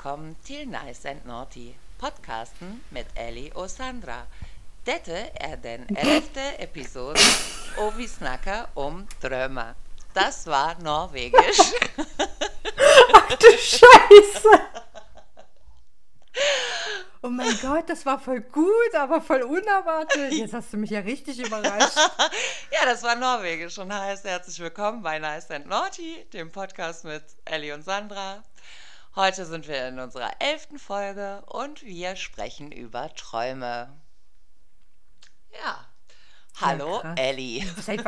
willkommen till Nice and Naughty, podcasten med Ellie och Sandra. Dette den 11. Episode och vi snackar om drömmar. Das war norwegisch. Ach du Scheiße! Oh mein Gott, das war voll gut, aber voll unerwartet. Jetzt hast du mich ja richtig überrascht. Ja, das war norwegisch und heißt herzlich willkommen bei Nice and Naughty, dem Podcast mit Ellie und Sandra. Heute sind wir in unserer 11. Folge und wir sprechen über Träume. Ja. Hallo, Ja, Ellie.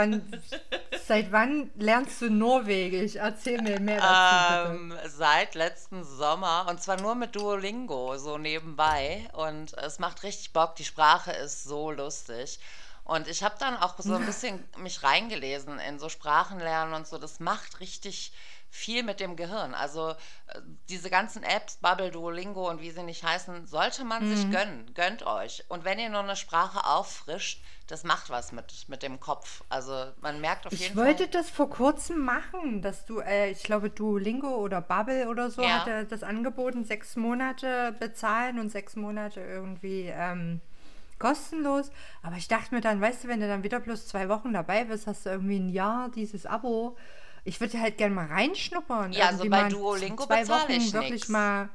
Seit wann lernst du Norwegisch? Erzähl mir mehr dazu, bitte. Seit letzten Sommer und zwar nur mit Duolingo, so nebenbei. Und es macht richtig Bock, die Sprache ist so lustig. Und ich habe dann auch so ein bisschen mich reingelesen in so Sprachenlernen und so. Das macht richtig viel mit dem Gehirn. Also diese ganzen Apps, Bubble, Duolingo und wie sie nicht heißen, sollte man sich gönnen. Gönnt euch. Und wenn ihr nur eine Sprache auffrischt, das macht was mit dem Kopf. Also man merkt auf jeden Fall. Ich wollte das vor kurzem machen, dass du, ich glaube Duolingo oder Bubble oder so Ja. hatte das angeboten, 6 Monate bezahlen und 6 Monate irgendwie kostenlos. Aber ich dachte mir dann, weißt du, wenn du dann wieder bloß 2 Wochen dabei bist, hast du irgendwie ein Jahr dieses Abo. Ich würde halt gerne mal reinschnuppern. Ja, also irgendwie bei mal Duolingo 2 bezahle Wochen ich wirklich nix. mal.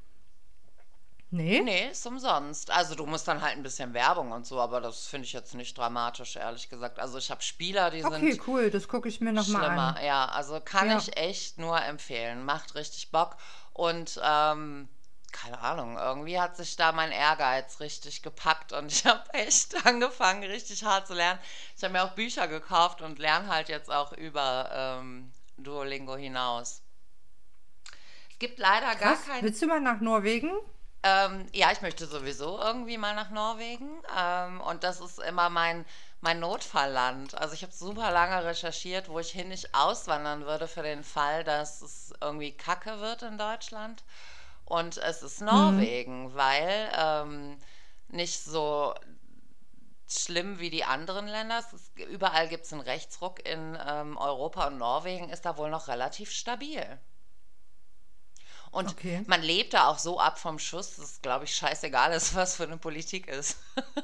Nee? Nee, ist umsonst. Also du musst dann halt ein bisschen Werbung und so, aber das finde ich jetzt nicht dramatisch, ehrlich gesagt. Also ich habe Spieler, die Okay, sind cool, das gucke ich mir nochmal schlimmer. an. Ja, also kann Ja. ich echt nur empfehlen. Macht richtig Bock. Und keine Ahnung, irgendwie hat sich da mein Ehrgeiz richtig gepackt und ich habe echt angefangen, richtig hart zu lernen. Ich habe mir auch Bücher gekauft und lerne halt jetzt auch über Duolingo hinaus. Es gibt leider gar Krass, kein. willst du mal nach Norwegen? Ja, ich möchte sowieso irgendwie mal nach Norwegen. Und das ist immer mein Notfallland. Also ich habe super lange recherchiert, wo ich hin nicht auswandern würde für den Fall, dass es irgendwie Kacke wird in Deutschland. Und es ist Norwegen, weil nicht so schlimm wie die anderen Länder. Überall gibt es einen Rechtsruck in Europa und Norwegen ist da wohl noch relativ stabil. Und Okay. man lebt da auch so ab vom Schuss, dass es, glaube ich, scheißegal ist, was für eine Politik ist.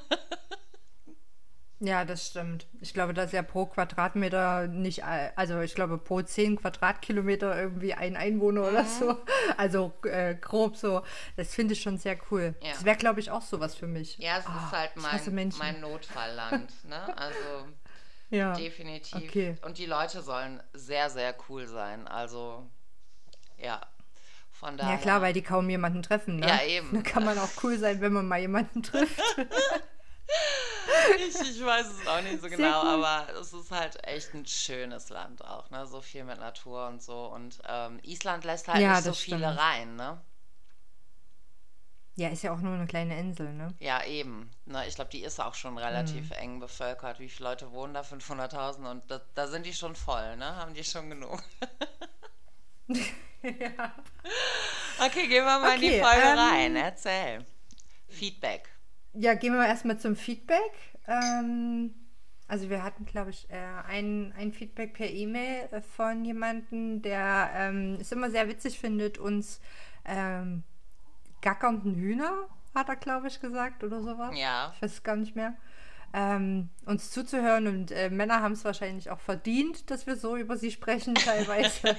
Ja, das stimmt. Ich glaube, dass ja pro Quadratmeter nicht, also ich glaube pro 10 Quadratkilometer irgendwie ein Einwohner oder so. Also grob so. Das finde ich schon sehr cool. Ja. Das wäre, glaube ich, auch sowas für mich. Ja, es ist halt ich hasse Menschen. mein Notfallland, ne? Also Ja. definitiv. Okay. Und die Leute sollen sehr, sehr cool sein. Also, ja, von Ja daher. klar, weil die kaum jemanden treffen, ne? Ja, eben. Da kann man auch cool sein, wenn man mal jemanden trifft. Ich weiß es auch nicht so Sehr genau, cool. aber es ist halt echt ein schönes Land auch, ne? So viel mit Natur und so. Und Island lässt halt Ja, nicht so das viele stimmt. rein, ne? Ja, ist ja auch nur eine kleine Insel, ne? Ja, eben. Ne, ich glaube, die ist auch schon relativ eng bevölkert. Wie viele Leute wohnen da? 500.000 und da sind die schon voll, ne? Haben die schon genug. Ja. Okay, gehen wir mal in die Okay, Folge rein. Erzähl. Feedback. Ja, gehen wir erstmal zum Feedback. Also wir hatten, glaube ich, ein Feedback per E-Mail von jemandem, der es immer sehr witzig findet, uns gackernden Hühner, hat er, glaube ich, gesagt oder sowas. Ja. Ich weiß es gar nicht mehr. Uns zuzuhören und Männer haben es wahrscheinlich auch verdient, dass wir so über sie sprechen teilweise.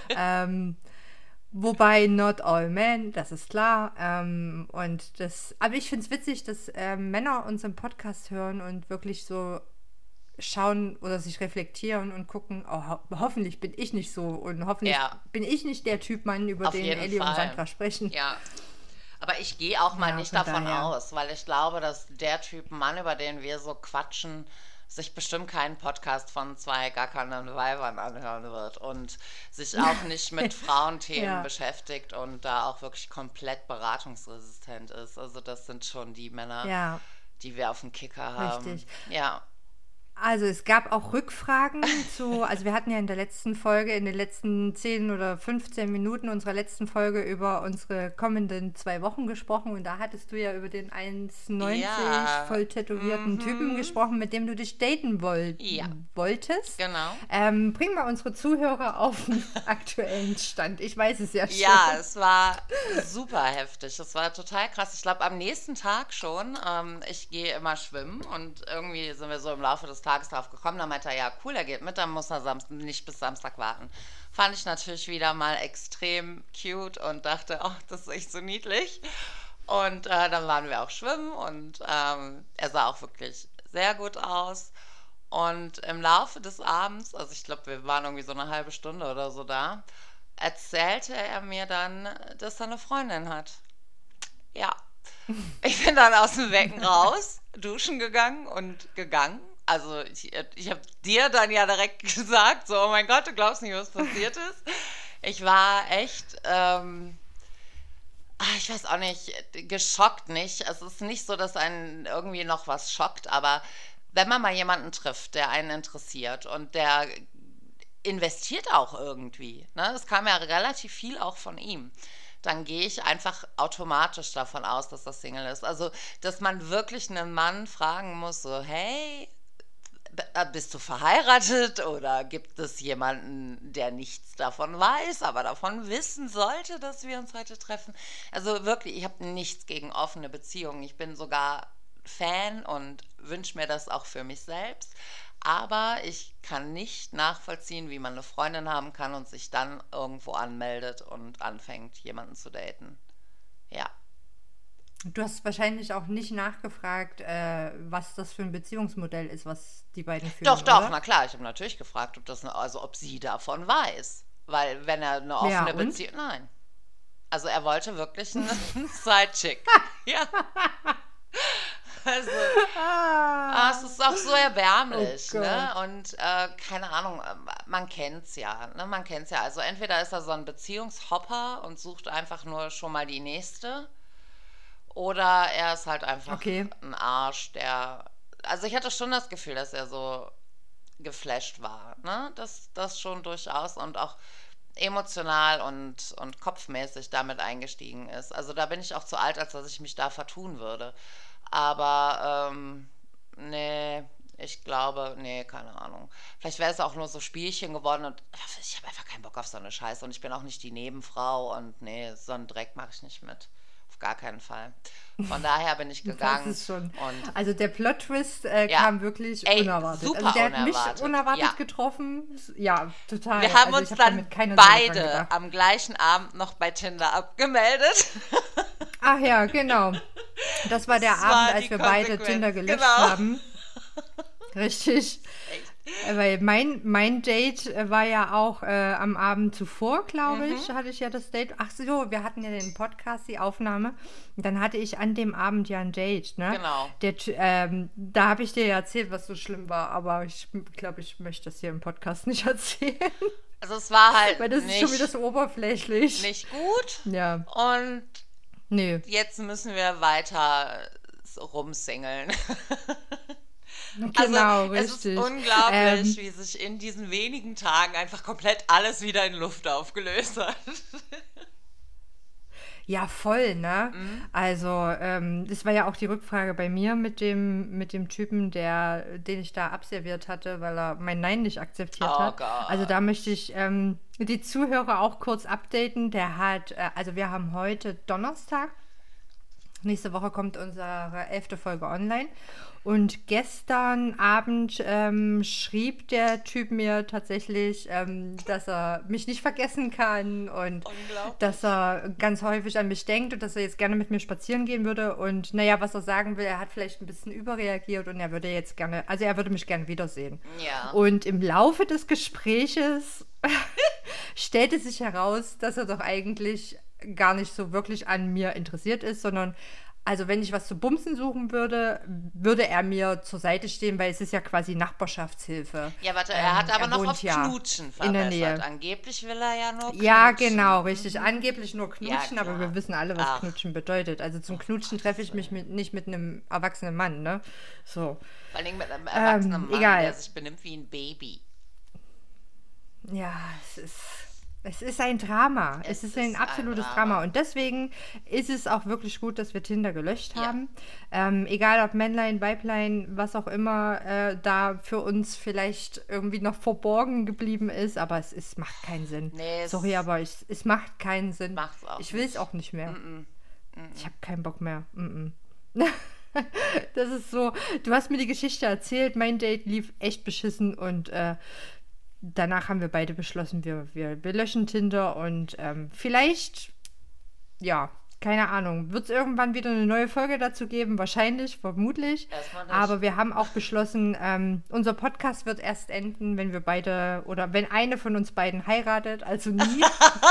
Wobei not all men, das ist klar. Aber ich finde es witzig, dass Männer unseren Podcast hören und wirklich so schauen oder sich reflektieren und gucken, oh, hoffentlich bin ich nicht so und hoffentlich Ja. bin ich nicht der Typ Mann, über Auf den jeden Ellie und Fall. Sandra sprechen. Ja. Aber ich gehe auch mal Ja, nicht von davon daher. aus, weil ich glaube, dass der Typ Mann, über den wir so quatschen, sich bestimmt keinen Podcast von 2 gackernden Weibern anhören wird und sich auch nicht mit Frauenthemen Ja. beschäftigt und da auch wirklich komplett beratungsresistent ist. Also das sind schon die Männer, Ja, die wir auf dem Kicker haben. richtig. Ja, Also es gab auch Rückfragen also wir hatten ja in der letzten Folge, in den letzten 10 oder 15 Minuten unserer letzten Folge über unsere kommenden 2 Wochen gesprochen und da hattest du ja über den 1,90 Ja. voll tätowierten Typen Mhm. gesprochen, mit dem du dich daten Ja, wolltest. genau. Bring mal unsere Zuhörer auf den aktuellen Stand. Ich weiß es ja schon. Ja, es war super heftig. Es war total krass. Ich glaube, am nächsten Tag schon. Ich gehe immer schwimmen und irgendwie sind wir so im Laufe des Tages drauf gekommen. Dann meinte er, ja, cool, er geht mit, dann muss er nicht bis Samstag warten. Fand ich natürlich wieder mal extrem cute und dachte, oh, das ist echt so niedlich. Und dann waren wir auch schwimmen und er sah auch wirklich sehr gut aus. Und im Laufe des Abends, also ich glaube, wir waren irgendwie so eine halbe Stunde oder so da, erzählte er mir dann, dass er eine Freundin hat. Ja. Ich bin dann aus dem Becken raus, duschen gegangen und gegangen. Also ich habe dir dann ja direkt gesagt, so, oh mein Gott, du glaubst nicht, was passiert ist. Ich war echt, ich weiß auch nicht, geschockt nicht. Es ist nicht so, dass einen irgendwie noch was schockt, aber wenn man mal jemanden trifft, der einen interessiert und der investiert auch irgendwie, ne? Es kam ja relativ viel auch von ihm. Dann gehe ich einfach automatisch davon aus, dass das Single ist. Also, dass man wirklich einen Mann fragen muss, so, hey, bist du verheiratet oder gibt es jemanden, der nichts davon weiß, aber davon wissen sollte, dass wir uns heute treffen? Also wirklich, ich habe nichts gegen offene Beziehungen. Ich bin sogar Fan und wünsche mir das auch für mich selbst. Aber ich kann nicht nachvollziehen, wie man eine Freundin haben kann und sich dann irgendwo anmeldet und anfängt, jemanden zu daten. Ja. Du hast wahrscheinlich auch nicht nachgefragt, was das für ein Beziehungsmodell ist, was die beiden Doch, führen, doch, oder? na klar, ich habe natürlich gefragt, also ob sie davon weiß. Weil wenn er eine Ja, offene und? Beziehung. Nein. Also er wollte wirklich einen Sidechick. Ja. Also, es ist auch so Oh erbärmlich, ne? Gott. Und keine Ahnung, man kennt's ja, ne? Man kennt's ja. Also entweder ist er so ein Beziehungshopper und sucht einfach nur schon mal die nächste, oder er ist halt einfach Okay. ein Arsch, der. Also ich hatte schon das Gefühl, dass er so geflasht war, ne? Das schon durchaus und auch emotional und kopfmäßig damit eingestiegen ist. Also da bin ich auch zu alt, als dass ich mich da vertun würde. Aber nee, ich glaube, nee, keine Ahnung. Vielleicht wäre es auch nur so Spielchen geworden und ich habe einfach keinen Bock auf so eine Scheiße und ich bin auch nicht die Nebenfrau und nee, so einen Dreck mache ich nicht mit. Auf gar keinen Fall. Von daher bin ich Das gegangen ist schon. und Also der Plot-Twist ja, kam wirklich ey, unerwartet. Also super der hat mich unerwartet. Ja, unerwartet getroffen. Ja, total. wir haben Also ich uns habe dann damit keine Sekunde dran beide gedacht. am gleichen Abend noch bei Tinder abgemeldet. Ach ja, genau. Das war der Das Abend, war als die wir beide Konsequenz. Tinder gelöscht Genau. haben. Richtig. Echt. Weil mein Date war ja auch am Abend zuvor, glaube Mhm. ich, hatte ich ja das Date. Ach so, wir hatten ja den Podcast, die Aufnahme. Und dann hatte ich an dem Abend ja ein Date, ne? Genau. Da habe ich dir ja erzählt, was so schlimm war, aber ich glaube, ich möchte das hier im Podcast nicht erzählen, Also es war halt weil das ist schon wieder so oberflächlich. nicht gut. Ja, Und nee, jetzt müssen wir weiter so rumsingeln. Also genau, es ist richtig. unglaublich, wie sich in diesen wenigen Tagen einfach komplett alles wieder in Luft aufgelöst hat. Ja, voll, ne? Mhm. Also, das war ja auch die Rückfrage bei mir mit dem Typen, den ich da abserviert hatte, weil er mein Nein nicht akzeptiert Oh hat. Also Gott. da möchte ich die Zuhörer auch kurz updaten. Der hat, also wir haben heute Donnerstag. Nächste Woche kommt unsere 11. Folge online. Und gestern Abend schrieb der Typ mir tatsächlich, dass er mich nicht vergessen kann und dass Unglaublich. er ganz häufig an mich denkt und dass er jetzt gerne mit mir spazieren gehen würde. Und naja, was er sagen will, er hat vielleicht ein bisschen überreagiert und er würde jetzt gerne, also er würde mich gerne wiedersehen. Ja. Und im Laufe des Gespräches stellte sich heraus, dass er doch eigentlich gar nicht so wirklich an mir interessiert ist, sondern Also wenn ich was zu bumsen suchen würde, würde er mir zur Seite stehen, weil es ist ja quasi Nachbarschaftshilfe. Ja, warte, er hat aber Er noch wohnt auf ja Knutschen in der verbessert. Nähe. Angeblich will er ja nur Ja, knutschen. genau, richtig. Angeblich nur Ja, knutschen, aber wir klar. wissen alle, was Ach, knutschen bedeutet. Also zum Knutschen treffe ich mich nicht mit einem erwachsenen Mann, ne? So. vor allem mit einem erwachsenen Mann, der Egal. sich benimmt wie ein Baby. Ja, es ist ein Drama. Es Es ist ein ist ein absolutes Drama. Drama. Und deswegen ist es auch wirklich gut, dass wir Tinder gelöscht Ja. haben. Egal ob Männlein, Weiblein, was auch immer da für uns vielleicht irgendwie noch verborgen geblieben ist. Aber es macht keinen Sinn. Nee, Sorry, aber es macht keinen Sinn. macht's auch Ich will es nicht. auch nicht mehr. Ich habe keinen Bock mehr. Das ist so, du hast mir die Geschichte erzählt, mein Date lief echt beschissen und danach haben wir beide beschlossen, wir löschen Tinder und vielleicht, ja, keine Ahnung, wird es irgendwann wieder eine neue Folge dazu geben? Wahrscheinlich, vermutlich. Erstmal nicht. Aber wir haben auch beschlossen, unser Podcast wird erst enden, wenn wir beide oder wenn eine von uns beiden heiratet, also nie.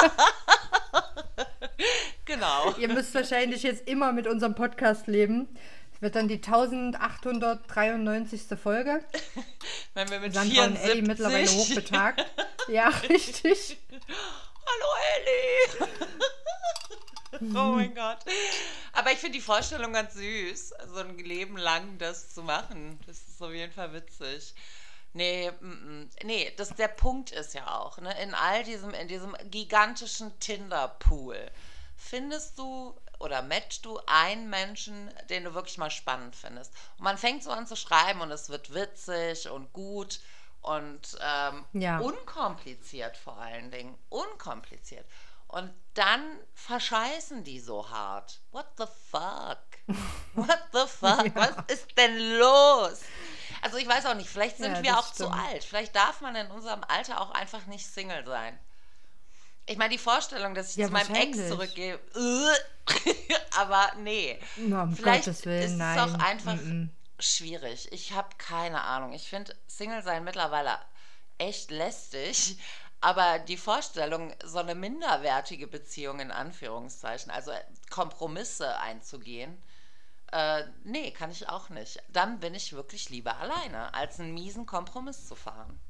Genau. Ihr müsst wahrscheinlich jetzt immer mit unserem Podcast leben. Es wird dann die 1893. Folge. Wenn wir mit Sandra und Ellie 74... mittlerweile hochbetagt. Ja, richtig. Hallo Ellie! Oh mein Gott. Aber ich finde die Vorstellung ganz süß, so ein Leben lang das zu machen. Das ist auf jeden Fall witzig. Nee, nee, der Punkt ist ja auch, ne, in diesem gigantischen Tinder-Pool, findest du oder matchst du einen Menschen, den du wirklich mal spannend findest. Und man fängt so an zu schreiben und es wird witzig und gut und Ja. unkompliziert vor allen Dingen. Unkompliziert. Und dann verscheißen die so hart. What the fuck? What the fuck? Ja. Was ist denn los? Also ich weiß auch nicht, vielleicht sind Ja, wir das auch zu stimmt. alt. Vielleicht darf man in unserem Alter auch einfach nicht Single sein. Ich meine, die Vorstellung, dass ich Ja, zu meinem Ex wahrscheinlich. zurückgehe, aber nee. Na, um Vielleicht Gottes Willen, ist es nein. auch einfach schwierig. Ich habe keine Ahnung. Ich finde Single sein mittlerweile echt lästig, aber die Vorstellung, so eine minderwertige Beziehung in Anführungszeichen, also Kompromisse einzugehen, nee, kann ich auch nicht. Dann bin ich wirklich lieber alleine, als einen miesen Kompromiss zu fahren.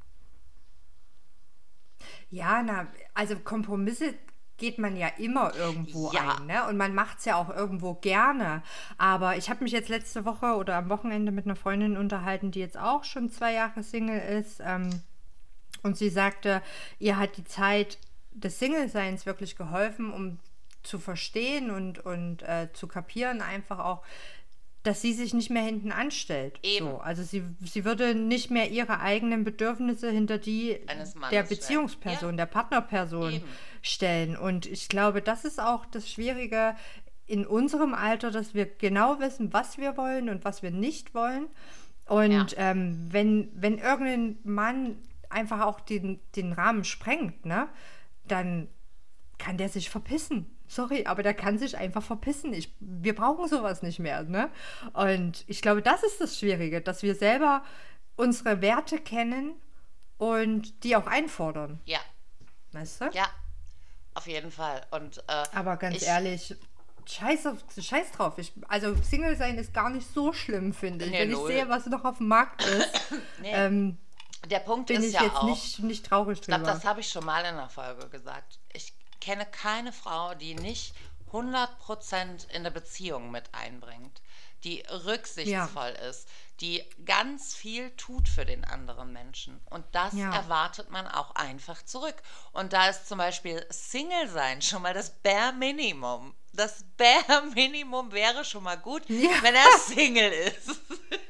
Ja, na, also Kompromisse geht man ja immer irgendwo Ja. ein, ne? Und man macht es ja auch irgendwo gerne. Aber ich habe mich jetzt letzte Woche oder am Wochenende mit einer Freundin unterhalten, die jetzt auch schon 2 Jahre Single ist. Und sie sagte, ihr hat die Zeit des Single-Seins wirklich geholfen, um zu verstehen und zu kapieren, einfach auch, dass sie sich nicht mehr hinten anstellt. Eben. So, also sie würde nicht mehr ihre eigenen Bedürfnisse hinter die Eines Mannes der stellen. Beziehungsperson, Ja. der Partnerperson Eben. stellen. Und ich glaube, das ist auch das Schwierige in unserem Alter, dass wir genau wissen, was wir wollen und was wir nicht wollen. Und Ja. wenn irgendein Mann einfach auch den Rahmen sprengt, ne, dann kann der sich verpissen. Sorry, aber der kann sich einfach verpissen. Wir brauchen sowas nicht mehr, ne? Und ich glaube, das ist das Schwierige, dass wir selber unsere Werte kennen und die auch einfordern, Ja, weißt du? ja, auf jeden Fall. Und Aber ganz ich- ehrlich, scheiß drauf. Also Single sein ist gar nicht so schlimm, finde ich. Nee, Wenn ich null. sehe, was noch auf dem Markt ist, Nee. Der Punkt bin ist ich ja jetzt auch, nicht traurig ich glaube, drüber. das habe ich schon mal in der Folge gesagt. Ich kenne keine Frau, die nicht 100% in eine Beziehung mit einbringt, die rücksichtsvoll ist, die ganz viel tut für den anderen Menschen. Und das Ja. erwartet man auch einfach zurück. Und da ist zum Beispiel Single sein schon mal das Bare Minimum. Das Bare Minimum wäre schon mal gut, Ja. wenn er Single ist.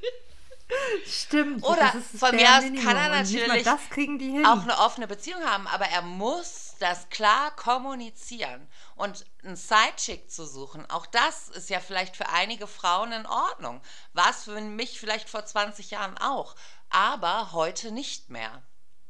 Stimmt. Oder das ist das von mir Bare aus Minimum. kann er Und nicht mal natürlich das kriegen die hin. auch eine offene Beziehung haben, aber er muss das klar kommunizieren. Und einen Sidechick zu suchen, auch das ist ja vielleicht für einige Frauen in Ordnung. War es für mich vielleicht vor 20 Jahren auch, aber heute nicht mehr.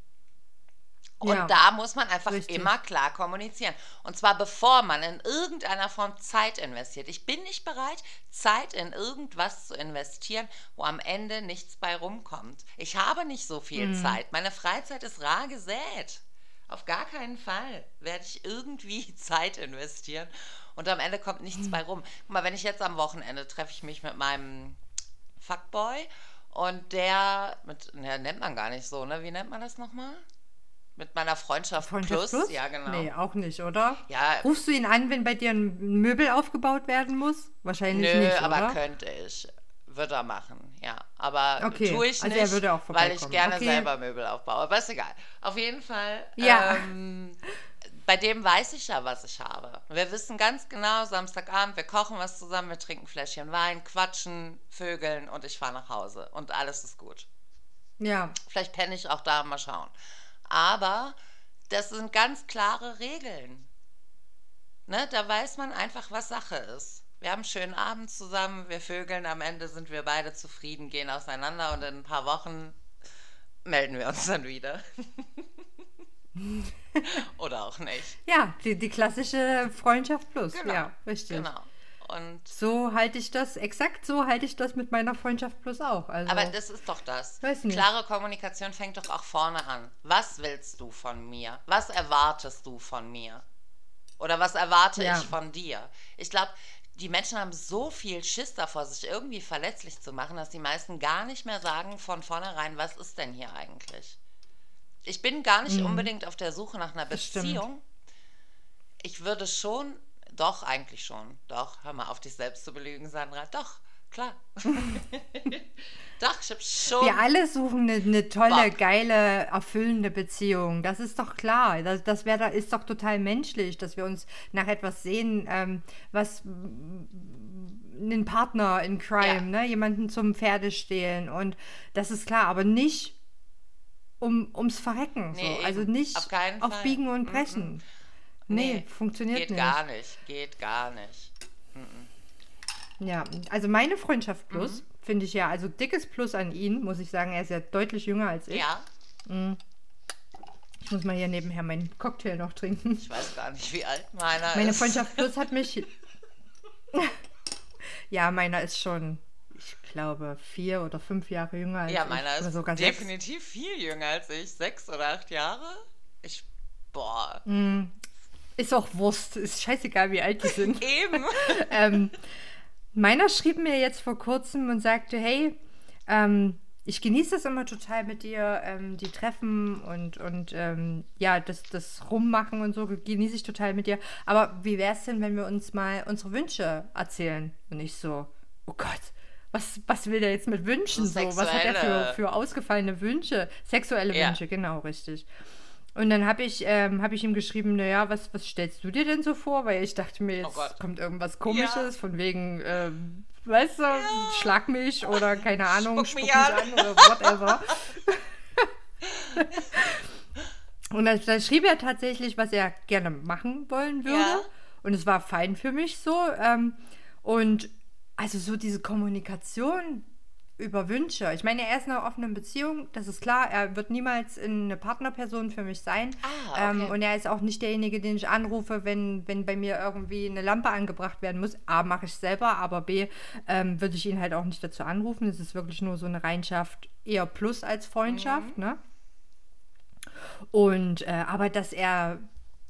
Und Ja, da muss man einfach richtig. immer klar kommunizieren. Und zwar bevor man in irgendeiner Form Zeit investiert. Ich bin nicht bereit, Zeit in irgendwas zu investieren, wo am Ende nichts bei rumkommt. Ich habe nicht so viel Zeit. Meine Freizeit ist rar gesät. Auf gar keinen Fall werde ich irgendwie Zeit investieren und am Ende kommt nichts bei rum. Guck mal, wenn ich jetzt am Wochenende treffe ich mich mit meinem Fuckboy und nennt man gar nicht so, ne? Wie nennt man das nochmal? Mit meiner Freundschaft Freundschaft Plus? Plus? Ja, genau. Nee, auch nicht, oder? Ja, Rufst du ihn an, wenn bei dir ein Möbel aufgebaut werden muss? Wahrscheinlich nö, nicht, aber oder? könnte ich. Würde er machen, ja. Aber Okay, tue ich also nicht, er würde auch weil ich vorbeikommen. gerne Okay. selber Möbel aufbaue. Aber ist egal. Auf jeden Fall, Ja. bei dem weiß ich ja, was ich habe. Wir wissen ganz genau, Samstagabend, wir kochen was zusammen, wir trinken ein Fläschchen Wein, quatschen, vögeln und ich fahre nach Hause. Und alles ist gut. Ja. Vielleicht penne ich auch da, mal schauen. Aber das sind ganz klare Regeln. Ne? Da weiß man einfach, was Sache ist. Wir haben einen schönen Abend zusammen, wir vögeln, am Ende sind wir beide zufrieden, gehen auseinander und in ein paar Wochen melden wir uns dann wieder. Oder auch nicht. Ja, die klassische Freundschaft plus. Genau. Ja, richtig. Genau. Und So halte ich das, exakt so halte ich das mit meiner Freundschaft plus auch. Also, aber das ist doch das. Weiß nicht. Klare Kommunikation fängt doch auch vorne an. Was willst du von mir? Was erwartest du von mir? Oder was erwarte Ja. ich von dir? Ich glaube, die Menschen haben so viel Schiss davor, sich irgendwie verletzlich zu machen, dass die meisten gar nicht mehr sagen von vornherein, was ist denn hier eigentlich? Ich bin gar nicht unbedingt auf der Suche nach einer Das stimmt. Beziehung. Ich würde schon, doch, eigentlich schon. Doch, hör mal auf, dich selbst zu belügen, Sandra. Doch, klar. Doch, ich habe schon. Wir alle suchen eine tolle, Bock. geile, erfüllende Beziehung. Das ist doch klar. Ist doch total menschlich, dass wir uns nach etwas sehen, was einen Partner in Crime, Ja. ne? Jemanden zum Pferdestehlen. Und das ist klar, aber nicht ums Verrecken. Nee, so. Also eben. nicht Auf keinen auf Fall. Biegen und Brechen. Nee, Nee, funktioniert Geht nicht. gar nicht. Geht gar nicht. Ja, also meine Freundschaft plus, finde ich ja, also dickes Plus an ihn, muss ich sagen, er ist ja deutlich jünger als ich. Ja, Ich muss mal hier nebenher meinen Cocktail noch trinken. ich weiß gar nicht, wie alt meiner Meine ist. Freundschaft plus hat mich... Ja, meiner ist schon, ich glaube, 4 oder 5 Jahre jünger als Ja, ich. meiner Oder ist sogar 6. definitiv viel jünger als ich. 6 oder 8 Jahre? Boah. Ist auch Wurst, ist scheißegal, wie alt die sind. Eben. Meiner schrieb mir jetzt vor kurzem und sagte, hey, ich genieße das immer total mit dir, die Treffen und ja, das Rummachen und so genieße ich total mit dir. Aber wie wäre es denn, wenn wir uns mal unsere Wünsche erzählen? Und ich so, oh Gott, was will der jetzt mit Wünschen So so? Was hat er sexuelle. für ausgefallene Wünsche? Sexuelle Ja. Wünsche, genau, richtig. Und dann habe ich ihm geschrieben, naja, was stellst du dir denn so vor? Weil ich dachte mir, Oh Gott. jetzt kommt irgendwas Komisches, Ja. von wegen, weißt du, schlag mich oder keine Ahnung, Spuck spuck mich mich an. an oder whatever. Und dann schrieb er tatsächlich, was er gerne machen wollen würde. Ja. Und es war fein für mich so. Und also so diese Kommunikation über Wünsche. Ich meine, er ist in einer offenen Beziehung, das ist klar. Er wird niemals eine Partnerperson für mich sein. Okay. Und er ist auch nicht derjenige, den ich anrufe, wenn bei mir irgendwie eine Lampe angebracht werden muss. A, mache ich selber, aber B, würde ich ihn halt auch nicht dazu anrufen. Es ist wirklich nur so eine Reinschaft, eher Plus als Freundschaft, ne? Und, aber dass er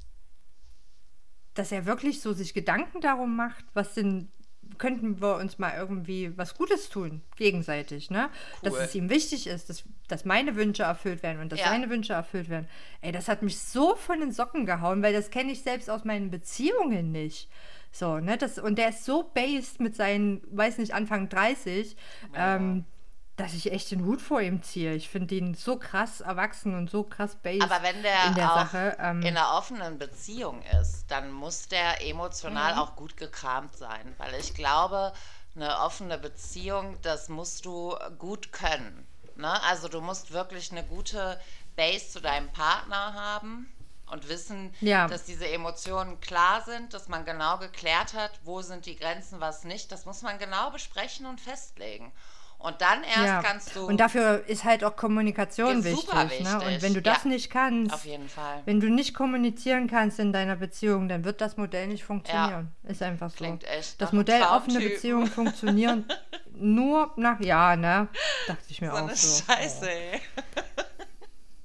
wirklich so sich Gedanken darum macht, könnten wir uns mal irgendwie was Gutes tun, gegenseitig, ne? Cool. Dass es ihm wichtig ist, dass meine Wünsche erfüllt werden und dass Ja. seine Wünsche erfüllt werden. Ey, das hat mich so von den Socken gehauen, weil das kenne ich selbst aus meinen Beziehungen nicht. So, ne? Und der ist so based mit seinen, weiß nicht, Anfang 30, dass ich echt den Hut vor ihm ziehe. Ich finde ihn so krass erwachsen und so krass based Aber wenn der in der auch Sache. in einer offenen Beziehung ist, dann muss der emotional auch gut gekramt sein. Weil ich glaube, eine offene Beziehung, das musst du gut können. Ne? Also du musst wirklich eine gute Base zu deinem Partner haben und wissen, Ja. dass diese Emotionen klar sind, dass man genau geklärt hat, wo sind die Grenzen, was nicht. Das muss man genau besprechen und festlegen. Und dann erst kannst du... Und dafür ist halt auch Kommunikation Ist super wichtig. Ne? wichtig. Und wenn du das Ja, nicht kannst, auf jeden Fall. wenn du nicht kommunizieren kannst in deiner Beziehung, dann wird das Modell nicht funktionieren. Ist einfach so. Klingt echt Das nach einem Modell offene Traumtypen. Beziehungen funktionieren nur nach, ja, ne? Dachte ich mir So auch eine so. Scheiße, ey.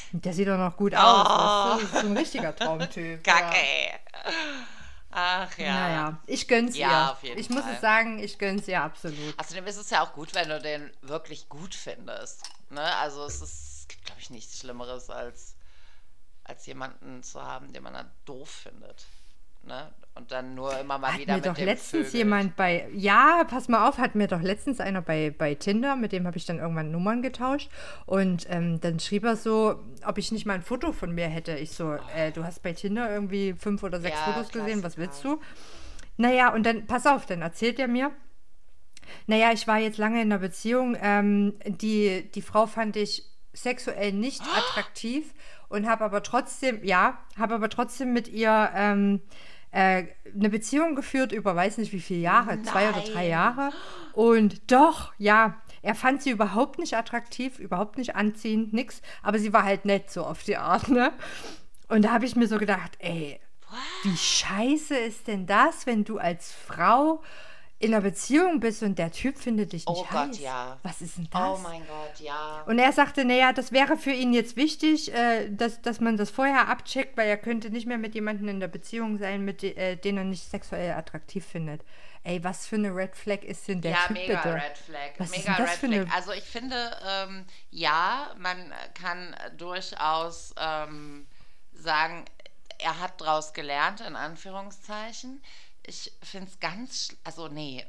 Der sieht doch noch gut aus, Oh, weißt du? Das ist so ein richtiger Traumtyp. Kacke, Ja. ey. Ach ja. Naja, ich gönn's Ja, ihr. auf jeden Ich muss es Fall. sagen, ich gönn's ihr absolut. Außerdem ist es ja auch gut, wenn du den wirklich gut findest. Ne? Also es gibt, glaube ich, nichts Schlimmeres, als jemanden zu haben, den man dann doof findet. Ne? Und dann nur immer mal Hat wieder mir mit doch dem letztens vögelt. jemand ja, pass mal auf, hat mir doch letztens einer bei Tinder, mit dem habe ich dann irgendwann Nummern getauscht. Und dann schrieb er so, ob ich nicht mal ein Foto von mir hätte. Ich so, du hast bei Tinder irgendwie 5 oder 6 Ja, Fotos gesehen, was Klassiker. willst du? Naja, und dann, pass auf, dann erzählt er mir, naja, ich war jetzt lange in einer Beziehung. Die Frau fand ich sexuell nicht attraktiv und habe aber trotzdem mit ihr eine Beziehung geführt über weiß nicht wie viele Jahre, 2 oder 3 Nein. Jahre. Und doch, ja, er fand sie überhaupt nicht attraktiv, überhaupt nicht anziehend, nix. Aber sie war halt nett, so auf die Art, ne? Und da habe ich mir so gedacht, ey, wie scheiße ist denn das, wenn du als Frau in einer Beziehung bist und der Typ findet dich Oh nicht Gott, heiß? ja. Was ist denn Oh das? mein Gott, ja. Und er sagte, naja, das wäre für ihn jetzt wichtig, dass man das vorher abcheckt, weil er könnte nicht mehr mit jemandem in der Beziehung sein, den er nicht sexuell attraktiv findet. Ey, was für eine Red Flag ist denn der Ja, Typ mega bitte? Red Flag. Was ist Mega denn das Red für Flag. eine... Also ich finde, ja, man kann durchaus sagen, er hat draus gelernt, in Anführungszeichen. Ich finde es also nee,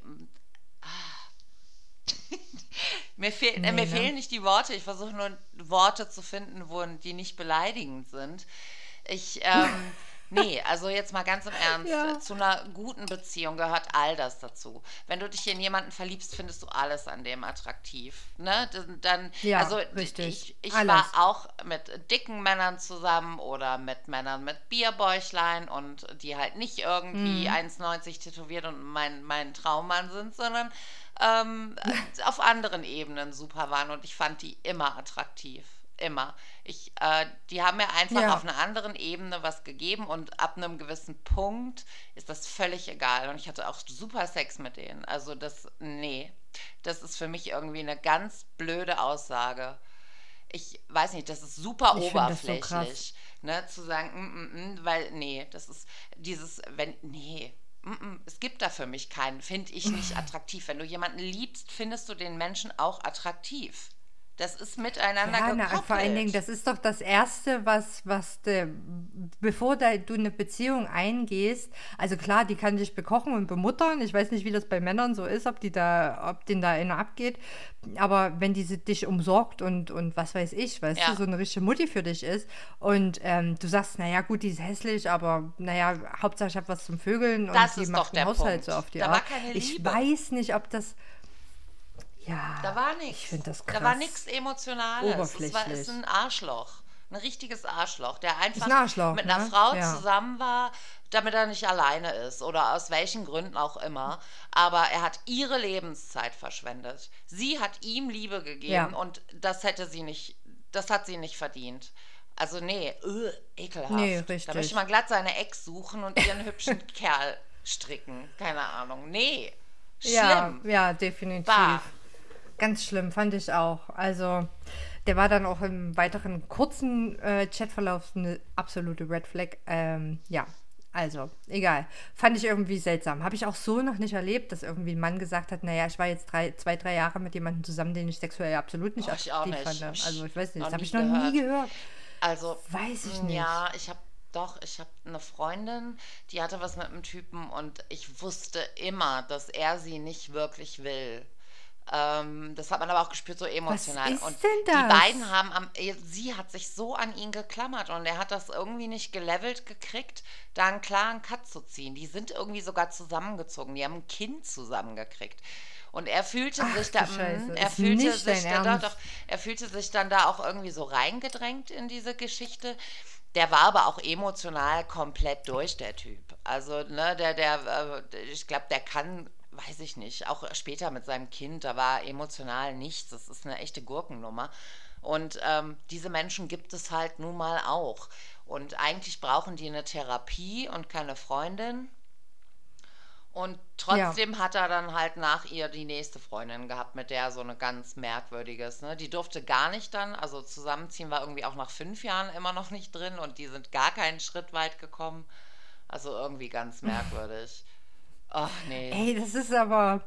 Nee, mir ne? fehlen nicht die Worte. Ich versuche nur Worte zu finden, die nicht beleidigend sind. Ich, nee, also jetzt mal ganz im Ja. Ernst. Zu einer guten Beziehung gehört all das dazu. Wenn du dich in jemanden verliebst, findest du alles an dem attraktiv. Ne? Ja, Also richtig. ich war Alles. auch mit dicken Männern zusammen oder mit Männern mit Bierbäuchlein und die halt nicht irgendwie 1,90 tätowiert und mein Traummann sind, sondern auf anderen Ebenen super waren und ich fand die immer attraktiv. Immer. Die haben mir einfach auf Ja. einer anderen Ebene was gegeben und ab einem gewissen Punkt ist das völlig egal. Und ich hatte auch super Sex mit denen. Also nee, das ist für mich irgendwie eine ganz blöde Aussage. Ich weiß nicht, das ist super Ich finde das so krass. oberflächlich, ne, zu sagen, weil, nee, das ist nee, es gibt da für mich keinen, finde ich nicht attraktiv. Wenn du jemanden liebst, findest du den Menschen auch attraktiv. Das ist miteinander Ja, na, und vor allen Dingen, gekoppelt. das ist doch das Erste, bevor du eine Beziehung eingehst, also klar, die kann dich bekochen und bemuttern. Ich weiß nicht, wie das bei Männern so ist, ob denen da einer abgeht. Aber wenn dich umsorgt und was weiß ich, weißt du, Ja, so eine richtige Mutti für dich ist und du sagst, naja, gut, die ist hässlich, aber naja, Hauptsache ich habe was zum Vögeln und das die ist doch macht den der Haushalt so Punkt. auf die Da war Art. keine Ich Liebe. weiß nicht, ob das, Da ja, war ich nichts. finde das Da war nichts krass Emotionales. Ist oberflächlich. ein Arschloch. Ein richtiges Arschloch, der Ist einfach ein Arschloch, mit einer ne? Frau Ja. zusammen war, damit er nicht alleine ist oder aus welchen Gründen auch immer. Aber er hat ihre Lebenszeit verschwendet. Sie hat ihm Liebe gegeben Ja. und das hat sie nicht verdient. Also nee, Nee, ekelhaft. Da möchte richtig. man glatt seine Ex suchen und ihren hübschen Kerl stricken. Keine Ahnung. Nee, Ja, schlimm. ja, Bah. definitiv. Ganz schlimm, fand ich auch. Also, der war dann auch im weiteren kurzen Chatverlauf eine absolute Red Flag. Ja, also, egal. Fand ich irgendwie seltsam. Habe ich auch so noch nicht erlebt, dass irgendwie ein Mann gesagt hat, naja, ich war jetzt 2, 3 Jahre mit jemandem zusammen, den ich sexuell absolut nicht Oh, ich auch attraktiv fand. nicht. Hab Also, ich ich weiß nicht, noch das habe nie ich noch nie gehört. gehört. Also, Weiß ich nicht. ja, ich habe eine Freundin, die hatte was mit einem Typen und ich wusste immer, dass er sie nicht wirklich will. Das hat man aber auch gespürt, so Was emotional. Und ist denn die beiden das? sie hat sich so an ihn geklammert und er hat das irgendwie nicht gelevelt gekriegt, da einen klaren Cut zu ziehen. Die sind irgendwie sogar zusammengezogen, die haben ein Kind zusammengekriegt. Und er fühlte sich Ach da, du Scheiße, er ist fühlte nicht dein sich da, doch, Ernst. er fühlte sich dann da auch irgendwie so reingedrängt in diese Geschichte. Der war aber auch emotional komplett durch, der Typ. Also, ne, ich glaube, der kann, weiß ich nicht, auch später mit seinem Kind, da war emotional nichts. Das ist eine echte Gurkennummer. Und diese Menschen gibt es halt nun mal auch. Und eigentlich brauchen die eine Therapie und keine Freundin. Und Ja. trotzdem hat er dann halt nach ihr die nächste Freundin gehabt, mit der so eine ganz merkwürdiges, ne? Die durfte gar nicht dann, also zusammenziehen war irgendwie auch nach 5 Jahren immer noch nicht drin und die sind gar keinen Schritt weit gekommen. Also irgendwie ganz merkwürdig. Ach nee. Ey, das ist aber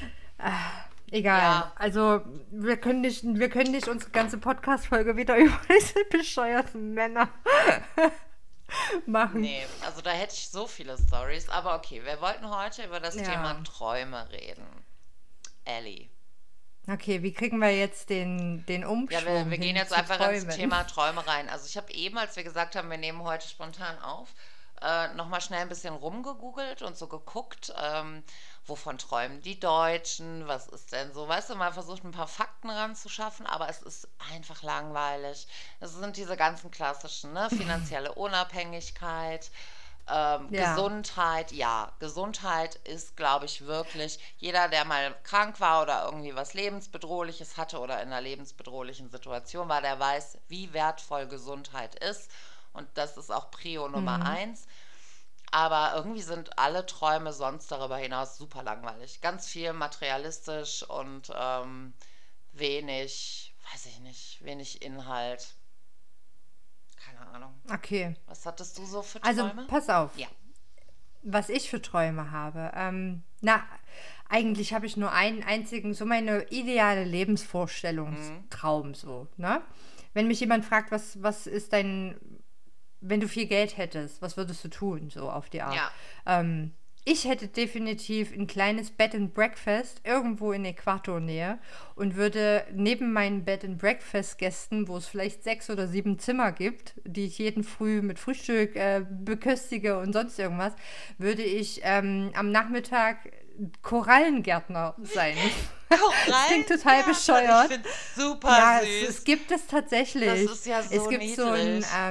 egal. Ja, Also, wir können nicht unsere ganze Podcast-Folge wieder über diese bescheuerten Männer machen. nee. Also da hätte ich so viele Stories. Aber okay, wir wollten heute über das Thema Ja. Träume reden. Ellie. Okay, wie kriegen wir jetzt den Ja, Umschwung wir gehen hin jetzt zu einfach ins Träumen? Thema Träume rein. Also ich habe eben, als wir gesagt haben, wir nehmen heute spontan auf, nochmal schnell ein bisschen rumgegoogelt und so geguckt, wovon träumen die Deutschen, was ist denn so, weißt du, mal versucht ein paar Fakten ranzuschaffen, aber es ist einfach langweilig. Es sind diese ganzen klassischen, ne, finanzielle Unabhängigkeit, Ja. Gesundheit, ja, Gesundheit ist, glaube ich, wirklich, jeder, der mal krank war oder irgendwie was Lebensbedrohliches hatte oder in einer lebensbedrohlichen Situation war, der weiß, wie wertvoll Gesundheit ist. Und das ist auch Prio Nummer Mhm. eins. Aber irgendwie sind alle Träume sonst darüber hinaus super langweilig. Ganz viel materialistisch und wenig, weiß ich nicht, wenig Inhalt. Keine Ahnung. Okay. Was hattest du so für Also, Träume? pass auf, Ja. was ich für Träume habe. Na, eigentlich habe ich nur einen einzigen, so meine ideale Mhm. Lebensvorstellungstraum, so, ne? Wenn mich jemand fragt, was ist wenn du viel Geld hättest, was würdest du tun, so auf die Art? Ja. Ich hätte definitiv ein kleines Bed and Breakfast irgendwo in Äquatornähe und würde neben meinen Bed and Breakfast Gästen, wo es vielleicht 6 oder 7 Zimmer gibt, die ich jeden Früh mit Frühstück beköstige und sonst irgendwas, würde ich am Nachmittag Korallengärtner sein. Das klingt total Korallengärtner, ich bescheuert. finde es super Ja, es süß. gibt es Das tatsächlich. ist ja Es so gibt so ein, niedlich.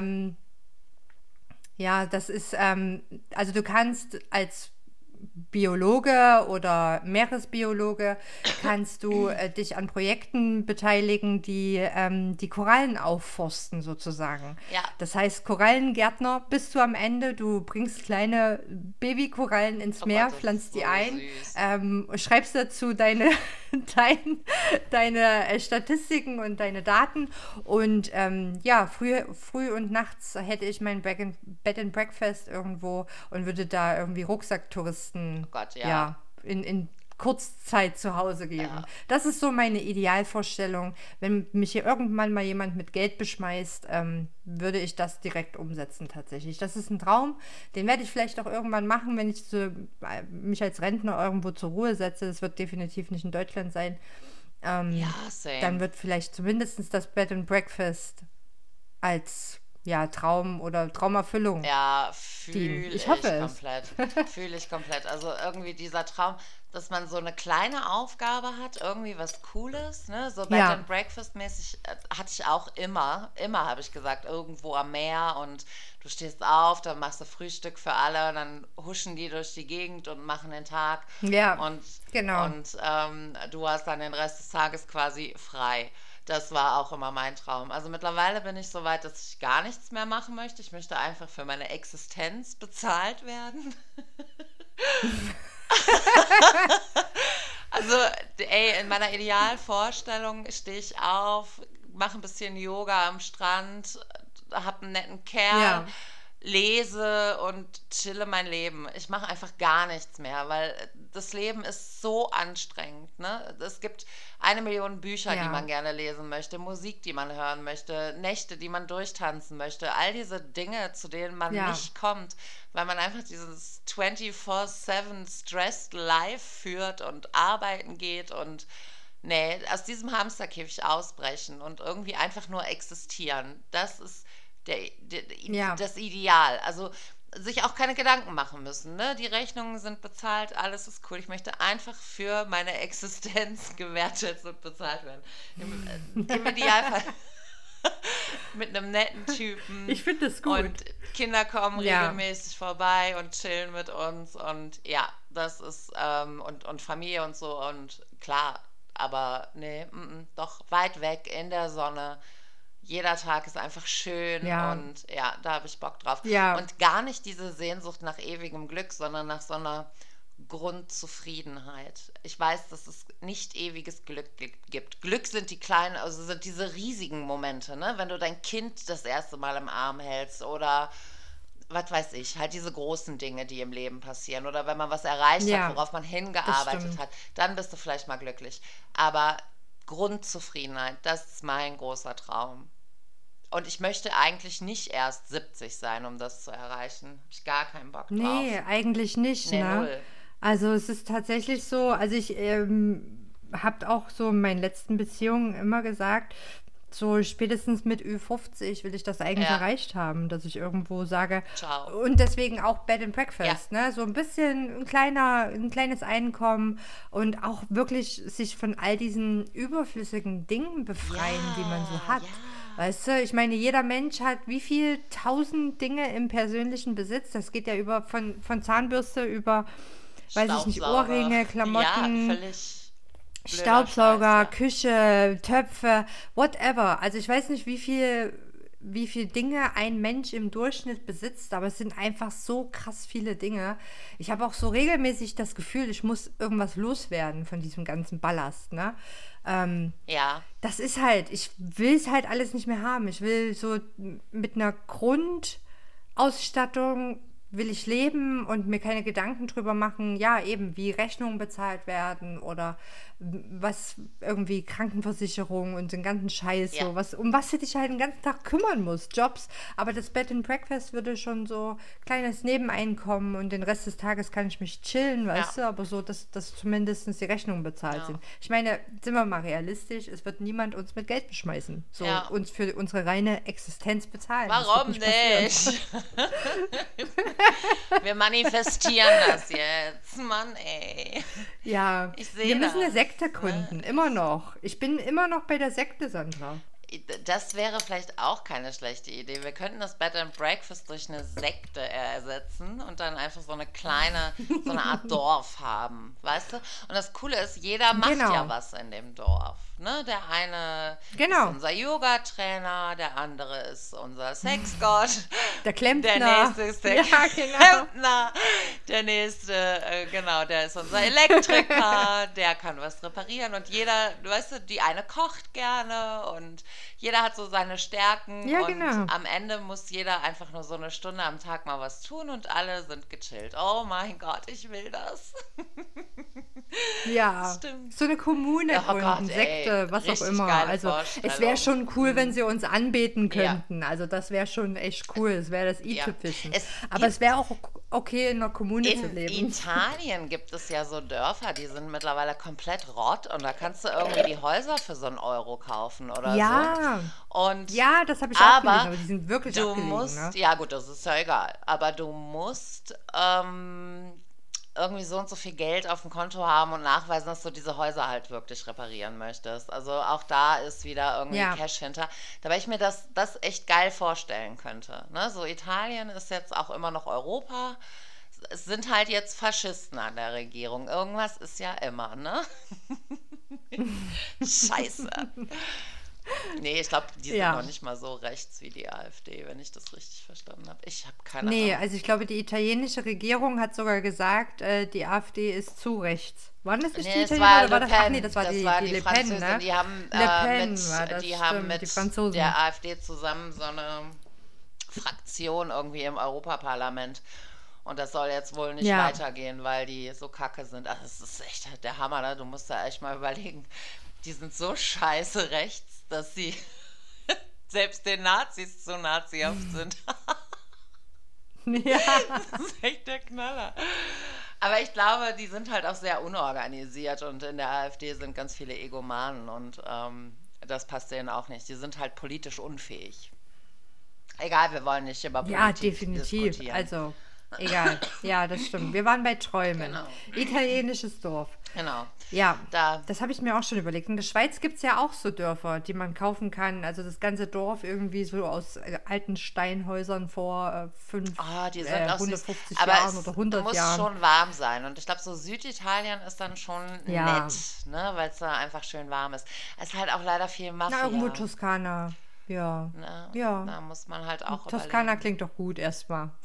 ja, das ist, also du kannst als Biologe oder Meeresbiologe kannst du dich an Projekten beteiligen, die Korallen aufforsten sozusagen. Ja, Das heißt, Korallengärtner bist du am Ende, du bringst kleine Babykorallen ins oh Gott, Meer, das ist pflanzt die so ein, süß. schreibst dazu dein, deine Statistiken und deine Daten und ja, früh und nachts hätte ich mein Bed and Breakfast irgendwo und würde da irgendwie Oh Rucksacktouristen, Gott, ja. ja, in Kurzzeit zu Hause geben. Ja. Das ist so meine Idealvorstellung. Wenn mich hier irgendwann mal jemand mit Geld beschmeißt, würde ich das direkt umsetzen tatsächlich. Das ist ein Traum, den werde ich vielleicht auch irgendwann machen, wenn ich mich als Rentner irgendwo zur Ruhe setze. Das wird definitiv nicht in Deutschland sein. Ja, Dann same. wird vielleicht zumindest das Bed and Breakfast als ja, Traum oder Traumerfüllung Ja, dienen. fühle Ich hoffe ich es. komplett. Fühle ich komplett. Also irgendwie dieser Traum, dass man so eine kleine Aufgabe hat, irgendwie was Cooles, ne? So Bed Ja, and Breakfast mäßig hatte ich auch immer. Immer habe ich gesagt, irgendwo am Meer und du stehst auf, dann machst du Frühstück für alle und dann huschen die durch die Gegend und machen den Tag ja, und, genau. und du hast dann den Rest des Tages quasi frei. Das war auch immer mein Traum. Also mittlerweile bin ich so weit, dass ich gar nichts mehr machen möchte. Ich möchte einfach für meine Existenz bezahlt werden. Also, ey, in meiner Idealvorstellung stehe ich auf, mache ein bisschen Yoga am Strand, habe einen netten Kerl, Ja, lese und chille mein Leben. Ich mache einfach gar nichts mehr, weil das Leben ist so anstrengend. Ne? Es gibt 1 Million Bücher, die man ja, gerne lesen möchte, Musik, die man hören möchte, Nächte, die man durchtanzen möchte. All diese Dinge, zu denen man ja, nicht kommt, weil man einfach dieses 24/7 stressed Life führt und arbeiten geht und nee, aus diesem Hamsterkäfig ausbrechen und irgendwie einfach nur existieren. Das ist ja, das Ideal. Also sich auch keine Gedanken machen müssen. Ne? Die Rechnungen sind bezahlt, alles ist cool. Ich möchte einfach für meine Existenz gewertet und bezahlt werden. Im Idealfall mit einem netten Typen ich finde es gut. und Kinder kommen Ja, regelmäßig vorbei und chillen mit uns und ja, das ist und Familie und so und klar, aber nee, doch weit weg in der Sonne. Jeder Tag ist einfach schön ja, und ja, da habe ich Bock drauf. ja, Und gar nicht diese Sehnsucht nach ewigem Glück, sondern nach so einer Grundzufriedenheit. Ich weiß, dass es nicht ewiges Glück gibt. Glück sind die kleinen, also sind diese riesigen Momente, ne? Wenn du dein Kind das erste Mal im Arm hältst oder was weiß ich, halt diese großen Dinge, die im Leben passieren oder wenn man was erreicht hat, Ja, worauf man das hingearbeitet stimmt. hat, dann bist du vielleicht mal glücklich. Aber Grundzufriedenheit, das ist mein großer Traum. Und ich möchte eigentlich nicht erst 70 sein, um das zu erreichen. Hab ich gar keinen Bock Nee, drauf. eigentlich nicht, Nee, ne? null. Also es ist tatsächlich so, also ich habe auch so in meinen letzten Beziehungen immer gesagt, so spätestens mit Ü50 will ich das eigentlich Ja, erreicht haben, dass ich irgendwo sage, ciao. und deswegen auch Bed and Ja, Breakfast, ne? So ein bisschen ein kleines Einkommen und auch wirklich sich von all diesen überflüssigen Dingen befreien, die man so ja, hat. ja. Weißt du, ich meine, jeder Mensch hat wie viel tausend Dinge im persönlichen Besitz. Das geht ja über von Zahnbürste über, weiß ich nicht, Staubsauger. Ohrringe, Ja, Klamotten, völlig blöder Scheiß, Staubsauger, ja. Küche, Töpfe, whatever. Also ich weiß nicht, wie viel Dinge ein Mensch im Durchschnitt besitzt, aber es sind einfach so krass viele Dinge. Ich habe auch so regelmäßig das Gefühl, ich muss irgendwas loswerden von diesem ganzen Ballast, ne? Ähm, Ja, Das ist halt, ich will es halt alles nicht mehr haben. Ich will so mit einer Grundausstattung will ich leben und mir keine Gedanken drüber machen, ja, eben, wie Rechnungen bezahlt werden oder was irgendwie Krankenversicherung und den ganzen Scheiß ja, so, um was du dich halt den ganzen Tag kümmern musst, Jobs. Aber das Bed and Breakfast würde schon so kleines Nebeneinkommen und den Rest des Tages kann ich mich chillen, ja, weißt du, aber so, dass zumindest die Rechnungen bezahlt ja, sind. Ich meine, sind wir mal realistisch, es wird niemand uns mit Geld beschmeißen, so ja. uns für unsere reine Existenz bezahlen. Das wird Warum nicht passieren. nicht? Wir manifestieren das jetzt. Mann, ey. Ja, Ich wir sehe müssen eine das. Sekte Ne? gründen, immer noch. Ich bin immer noch bei der Sekte, Sandra. Das wäre vielleicht auch keine schlechte Idee. Wir könnten das Bed and Breakfast durch eine Sekte ersetzen und dann einfach so eine Art Dorf haben, weißt du? Und das Coole ist, jeder macht ja Genau, was in dem Dorf. Ne? Der eine ist genau. unser Yoga-Trainer, der andere ist unser Sexgott, Der der Klempner. nächste ist der Ja, genau. Klempner, der nächste, genau, der ist unser Elektriker, der kann was reparieren und jeder, weißt du, die eine kocht gerne und jeder hat so seine Stärken Ja, und genau. am Ende muss jeder einfach nur so eine Stunde am Tag mal was tun und alle sind gechillt. Oh mein Gott, ich will das. Ja, Stimmt. so eine Kommune Oh Gott, gründen, ey, Sekte, was auch richtig immer. geile Also es wäre Vorstellung. schon cool, wenn sie uns anbeten Ja, könnten. Also das wäre schon echt cool. Das wäre das ja. i-Tüpfelchen. Es Aber es gibt wäre auch okay, in einer Kommune zu In leben. Italien gibt es ja so Dörfer, die sind mittlerweile komplett Rott und da kannst du irgendwie die Häuser für so einen Euro kaufen oder so. Ja, Und ja, das habe ich auch gelesen, aber aber die sind wirklich du abgelegen, ne? musst, ja gut, das ist ja egal, aber du musst irgendwie so und so viel Geld auf dem Konto haben und nachweisen, dass du diese Häuser halt wirklich reparieren möchtest. Also auch da ist wieder irgendwie Ja, Cash hinter. Da ich mir das echt geil vorstellen könnte. Ne? So Italien ist jetzt auch immer noch Europa. Es sind halt jetzt Faschisten an der Regierung. Irgendwas ist ja immer, ne? Scheiße. Nee, ich glaube, die sind noch ja. nicht mal so rechts wie die AfD, wenn ich das richtig verstanden habe. Ich habe keine Nee, Ahnung. also ich glaube, die italienische Regierung hat sogar gesagt, die AfD ist zu rechts. Waren das nicht die Nee, es Italiener war oder war Le das? Ach nee, Pen. das war Das die, war die die Le Pen, Französin. ne? Le Pen war das, Die haben stimmt, die mit Franzosen. der AfD zusammen so eine Fraktion irgendwie im Europaparlament. Und das soll jetzt wohl nicht Ja, weitergehen, weil die so kacke sind. Also das ist echt der Hammer, ne? Du musst da echt mal überlegen. Die sind so scheiße rechts, dass sie selbst den Nazis zu nazihaft sind. ja, Das ist echt der Knaller. Aber ich glaube, die sind halt auch sehr unorganisiert und in der AfD sind ganz viele Egomanen und das passt denen auch nicht. Die sind halt politisch unfähig. Egal, wir wollen nicht über ja, Politik definitiv. diskutieren. Also, egal. Ja, das stimmt. Wir waren bei Träumen. Genau, Italienisches Dorf. genau. Ja, Da, das habe ich mir auch schon überlegt. In der Schweiz gibt es ja auch so Dörfer, die man kaufen kann. Also das ganze Dorf irgendwie so aus alten Steinhäusern vor die sind auch süß. 150 Aber Jahren es oder 100 muss Jahren. schon warm sein. Und ich glaube, so Süditalien ist dann schon Ja, nett, ne? Weil es da einfach schön warm ist. Es ist halt auch leider viel na, irgendwo Mafia. Toskana. Ja, Ne? ja. Da muss man halt auch Toskana überlegen. klingt doch gut erstmal.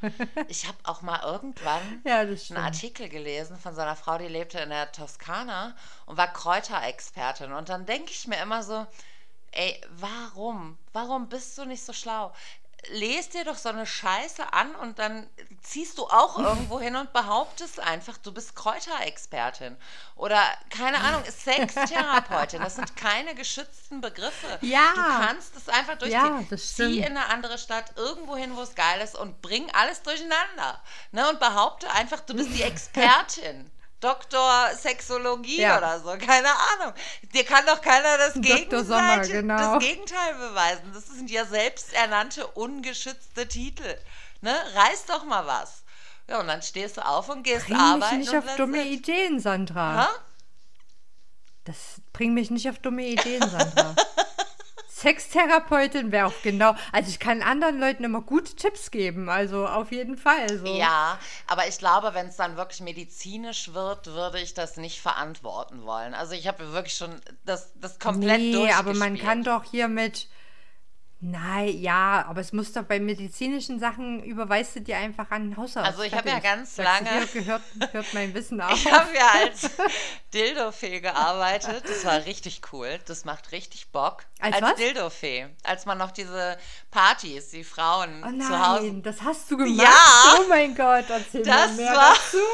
Ich habe auch mal irgendwann Ja, das einen stimmt. Artikel gelesen von so einer Frau, die lebte in der Toskana und war Kräuterexpertin. Und dann denke ich mir immer so, ey, warum? Warum bist du nicht so schlau? Les dir doch so eine Scheiße an und dann ziehst du auch irgendwo hin und behauptest einfach, du bist Kräuterexpertin. Oder, keine Ahnung, Sextherapeutin. Das sind keine geschützten Begriffe. Du Ja, kannst es einfach durchziehen. ja, das Zieh stimmt. in eine andere Stadt, irgendwo hin, wo es geil ist und bring alles durcheinander. Ne? Und behaupte einfach, du bist die Expertin. Doktor Sexologie Ja, oder so, keine Ahnung. Dir kann doch keiner Dr. Sommer, Das genau. Gegenteil beweisen. Das sind ja selbsternannte, ungeschützte Titel. Ne? Reiß doch mal was. Ja, und dann stehst du auf und gehst Bring mich arbeiten nicht und auf that's dumme it. Ideen, Sandra. Ha? Das bringt mich nicht auf dumme Ideen, Sandra. Sextherapeutin wäre auch genau. Also ich kann anderen Leuten immer gute Tipps geben. Also auf jeden Fall so. Ja, aber ich glaube, wenn es dann wirklich medizinisch wird, würde ich das nicht verantworten wollen. Also ich habe wirklich schon das komplett Nee, aber man kann durchgespielt. doch hier mit. Nein, ja, aber es muss doch bei medizinischen Sachen überweist du dir einfach an den Also Hausarzt. ich habe ja Fertig. ganz Sagst du, lange, hier hört mein Wissen ich auf. habe ja als Dildo-Fee gearbeitet. Das war richtig cool. Das macht richtig Bock. Als Als was? Dildo-Fee. Als man noch diese Partys, die Oh Frauen zu Hause. nein, das hast du gemacht? Ja, Oh mein Gott, erzähl mir das mehr war dazu.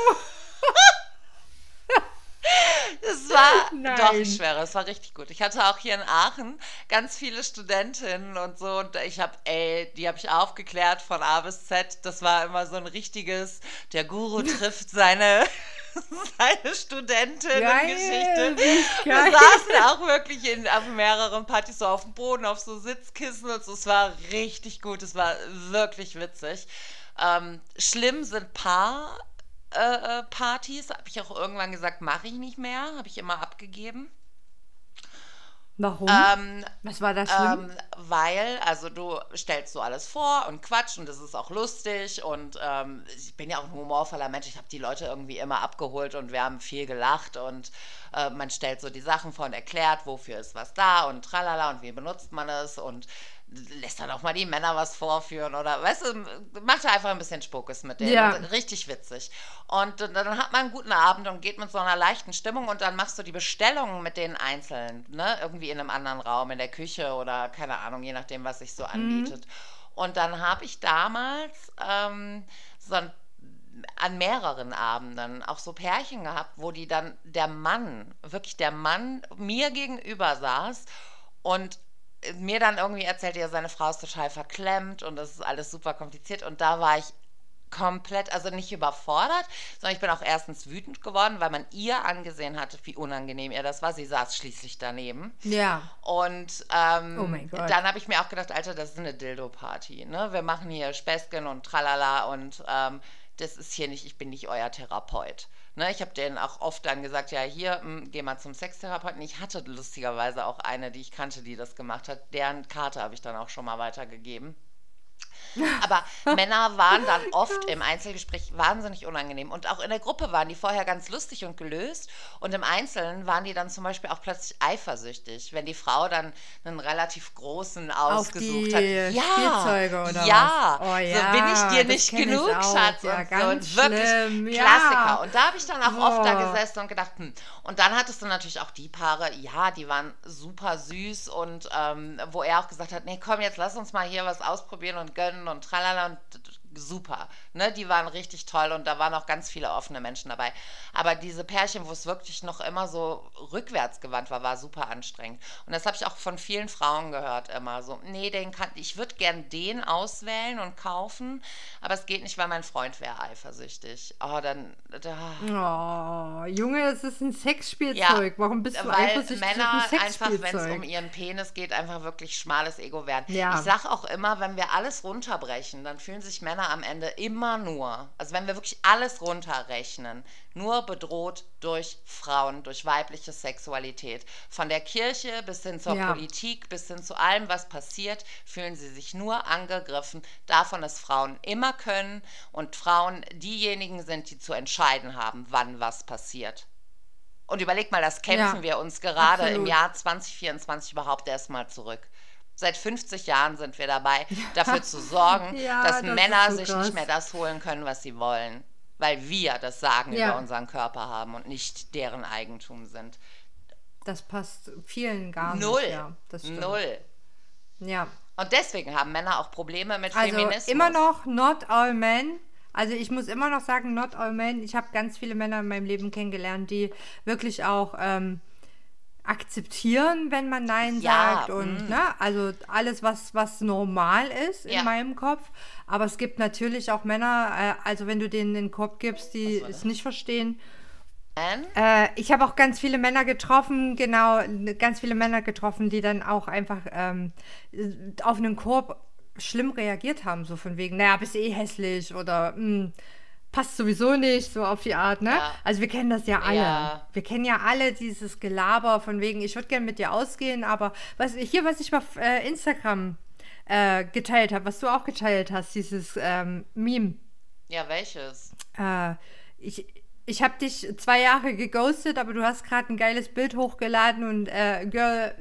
Das war, doch, ich Nein. schwöre, es war richtig gut. Ich hatte auch hier in Aachen ganz viele Studentinnen und so und die habe ich aufgeklärt von A bis Z. Das war immer so ein richtiges, der Guru trifft seine Studentinnen-Geschichte. Geil, wie Wir geil. saßen auch wirklich auf mehreren Partys so auf dem Boden, auf so Sitzkissen und so. Es war richtig gut, es war wirklich witzig. Schlimm sind Partys, habe ich auch irgendwann gesagt, mache ich nicht mehr, habe ich immer abgegeben. Warum? Ähm, Was war da schlimm? Weil, also du stellst so alles vor und Quatsch und das ist auch lustig und ich bin ja auch ein humorvoller Mensch, ich habe die Leute irgendwie immer abgeholt und wir haben viel gelacht und man stellt so die Sachen vor und erklärt, wofür ist was da und tralala und wie benutzt man es und lässt dann auch mal die Männer was vorführen oder, weißt du, macht da einfach ein bisschen Spuckes mit denen Ja. und richtig witzig. Und dann hat man einen guten Abend und geht mit so einer leichten Stimmung und dann machst du die Bestellungen mit denen einzeln, ne? Irgendwie in einem anderen Raum, in der Küche oder keine Ahnung, je nachdem, was sich so anbietet. Und dann habe ich damals so an mehreren Abenden auch so Pärchen gehabt, wo die dann wirklich der Mann mir gegenüber saß und mir dann irgendwie erzählt, ja, seine Frau ist total verklemmt und das ist alles super kompliziert und da war ich komplett, also nicht überfordert, sondern ich bin auch erstens wütend geworden, weil man ihr angesehen hatte, wie unangenehm ihr das war. Sie saß schließlich daneben. Ja. Und Oh mein Gott. dann habe ich mir auch gedacht, Alter, das ist eine Dildo-Party. Ne? Wir machen hier Späßchen und tralala und das ist hier nicht, ich bin nicht euer Therapeut. Ne? Ich habe denen auch oft dann gesagt, ja, hier, geh mal zum Sextherapeuten. Ich hatte lustigerweise auch eine, die ich kannte, die das gemacht hat. Deren Karte habe ich dann auch schon mal weitergegeben. Aber Männer waren dann oft im Einzelgespräch wahnsinnig unangenehm. Und auch in der Gruppe waren die vorher ganz lustig und gelöst. Und im Einzelnen waren die dann zum Beispiel auch plötzlich eifersüchtig, wenn die Frau dann einen relativ großen Auf ausgesucht hat. die Ja, Spielzeuge oder ja, was? Oh so bin ich ja, dir das nicht kenn ich genug, auch. Schatz. Ja, Und so. ganz Und wirklich schlimm. Ja. Klassiker. Und da habe ich dann auch oft da Boah. gesessen und gedacht, Und dann hattest du natürlich auch die Paare, ja, die waren super süß und wo er auch gesagt hat, nee, komm, jetzt lass uns mal hier was ausprobieren und gönnen und tralala und super, ne, die waren richtig toll und da waren auch ganz viele offene Menschen dabei. Aber diese Pärchen, wo es wirklich noch immer so rückwärts gewandt war, war super anstrengend. Und das habe ich auch von vielen Frauen gehört immer so, nee, ich würde gern den auswählen und kaufen, aber es geht nicht, weil mein Freund wäre eifersüchtig. Oh, Oh, Junge, das ist ein ja, Sexspielzeug. Warum bist du weil eifersüchtig auf Männer ein einfach, wenn es um Sexspielzeug? ihren Penis geht, einfach wirklich schmales Ego werden. Ich Ja. sag auch immer, wenn wir alles runterbrechen, dann fühlen sich Männer am Ende immer nur, also wenn wir wirklich alles runterrechnen, nur bedroht durch Frauen, durch weibliche Sexualität. Von der Kirche bis hin zur Ja. Politik, bis hin zu allem, was passiert, fühlen sie sich nur angegriffen davon, dass Frauen immer können und Frauen diejenigen sind, die zu entscheiden haben, wann was passiert. Und überleg mal, das kämpfen Ja, wir uns gerade im absolut. Jahr 2024 überhaupt erstmal zurück. Seit 50 Jahren sind wir dabei, dafür zu sorgen, Ja, dass das Männer ist so sich krass. nicht mehr das holen können, was sie wollen. Weil wir das Sagen Ja. über unseren Körper haben und nicht deren Eigentum sind. Das passt vielen gar Null. nicht. Ja, das stimmt. Null. Ja. Und deswegen haben Männer auch Probleme mit Also Feminismus. immer noch not all men. Also ich muss immer noch sagen, not all men. Ich habe ganz viele Männer in meinem Leben kennengelernt, die wirklich auch akzeptieren, wenn man Nein Ja, sagt und ne, also alles, was normal ist in Ja. meinem Kopf. Aber es gibt natürlich auch Männer, also wenn du denen den Kopf gibst, die war es das? nicht verstehen. Anne? Ich habe auch ganz viele Männer getroffen, genau, ganz viele Männer getroffen, die dann auch einfach auf einen Korb schlimm reagiert haben, so von wegen, naja, bist eh hässlich oder passt sowieso nicht, so auf die Art, ne? Ja. Also wir kennen das ja alle. Ja. Wir kennen ja alle dieses Gelaber von wegen, ich würde gerne mit dir ausgehen, aber was ich auf Instagram geteilt habe, was du auch geteilt hast, dieses Meme. Ja, welches? Ich habe dich 2 Jahre geghostet, aber du hast gerade ein geiles Bild hochgeladen und Girl,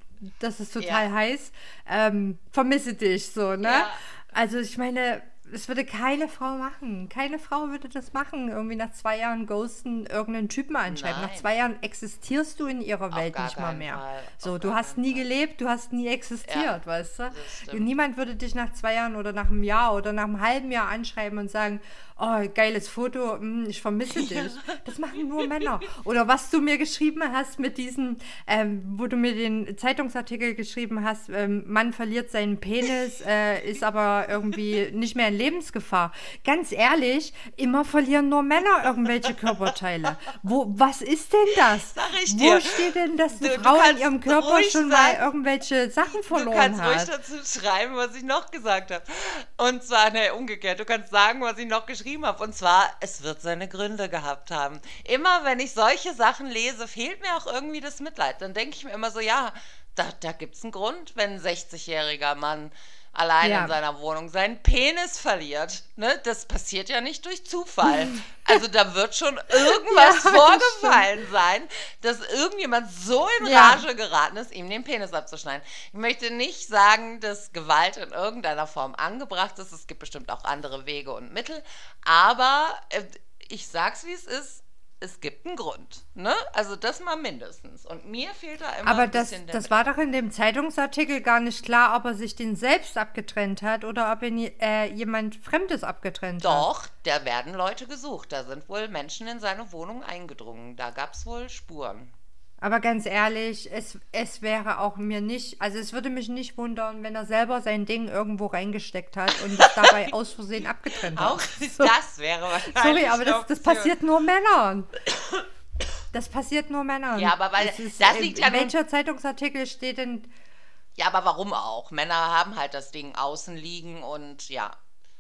das ist total Ja. heiß. Vermisse dich so, ne? Ja. Also ich meine, es würde keine Frau machen. Keine Frau würde das machen. Irgendwie nach 2 Jahren ghosten, irgendeinen Typen anschreiben. Nein. Nach 2 Jahren existierst du in ihrer Auf Welt gar nicht mal keinen mehr. Fall. So, Auf du gar hast keinen nie Fall. gelebt, du hast nie existiert, Ja, weißt du? das stimmt. Niemand würde dich nach 2 Jahren oder nach einem Jahr oder nach einem halben Jahr anschreiben und sagen, oh, geiles Foto, ich vermisse dich. Das machen nur Männer. Oder was du mir geschrieben hast mit diesem, wo du mir den Zeitungsartikel geschrieben hast, Mann verliert seinen Penis, ist aber irgendwie nicht mehr in Lebensgefahr. Ganz ehrlich, immer verlieren nur Männer irgendwelche Körperteile. Was ist denn das? Sag ich Wo dir. steht denn, dass eine Du Frau in kannst ihrem Körper ruhig schon mal sagen, irgendwelche Sachen Du verloren kannst ruhig hat? dazu schreiben, was ich noch gesagt habe. Und zwar, ne, umgekehrt. Du kannst sagen, was ich noch geschrieben habe. Und zwar, es wird seine Gründe gehabt haben. Immer wenn ich solche Sachen lese, fehlt mir auch irgendwie das Mitleid. Dann denke ich mir immer so, ja, da gibt es einen Grund, wenn ein 60-jähriger Mann allein Ja. in seiner Wohnung seinen Penis verliert. Ne? Das passiert ja nicht durch Zufall. Also da wird schon irgendwas Ja, das vorgefallen sein, dass irgendjemand so in Ja. Rage geraten ist, ihm den Penis abzuschneiden. Ich möchte nicht sagen, dass Gewalt in irgendeiner Form angebracht ist. Es gibt bestimmt auch andere Wege und Mittel. Aber ich sag's, wie es ist. Es gibt einen Grund. Ne? Also das mal mindestens. Und mir fehlt da immer Aber ein das, bisschen der das war doch in dem Zeitungsartikel gar nicht klar, ob er sich den selbst abgetrennt hat oder ob ihn jemand Fremdes abgetrennt hat. Doch, da werden Leute gesucht. Da sind wohl Menschen in seine Wohnung eingedrungen. Da gab es wohl Spuren. Aber ganz ehrlich, es wäre auch mir nicht, also es würde mich nicht wundern, wenn er selber sein Ding irgendwo reingesteckt hat und es dabei aus Versehen abgetrennt hat. Auch das wäre wahrscheinlich Sorry, aber eine das Option. passiert nur Männern. Das passiert nur Männern. Ja, aber weil- Das ist, das liegt ja in nun- welcher Zeitungsartikel steht denn... Ja, aber warum auch? Männer haben halt das Ding außen liegen und ja.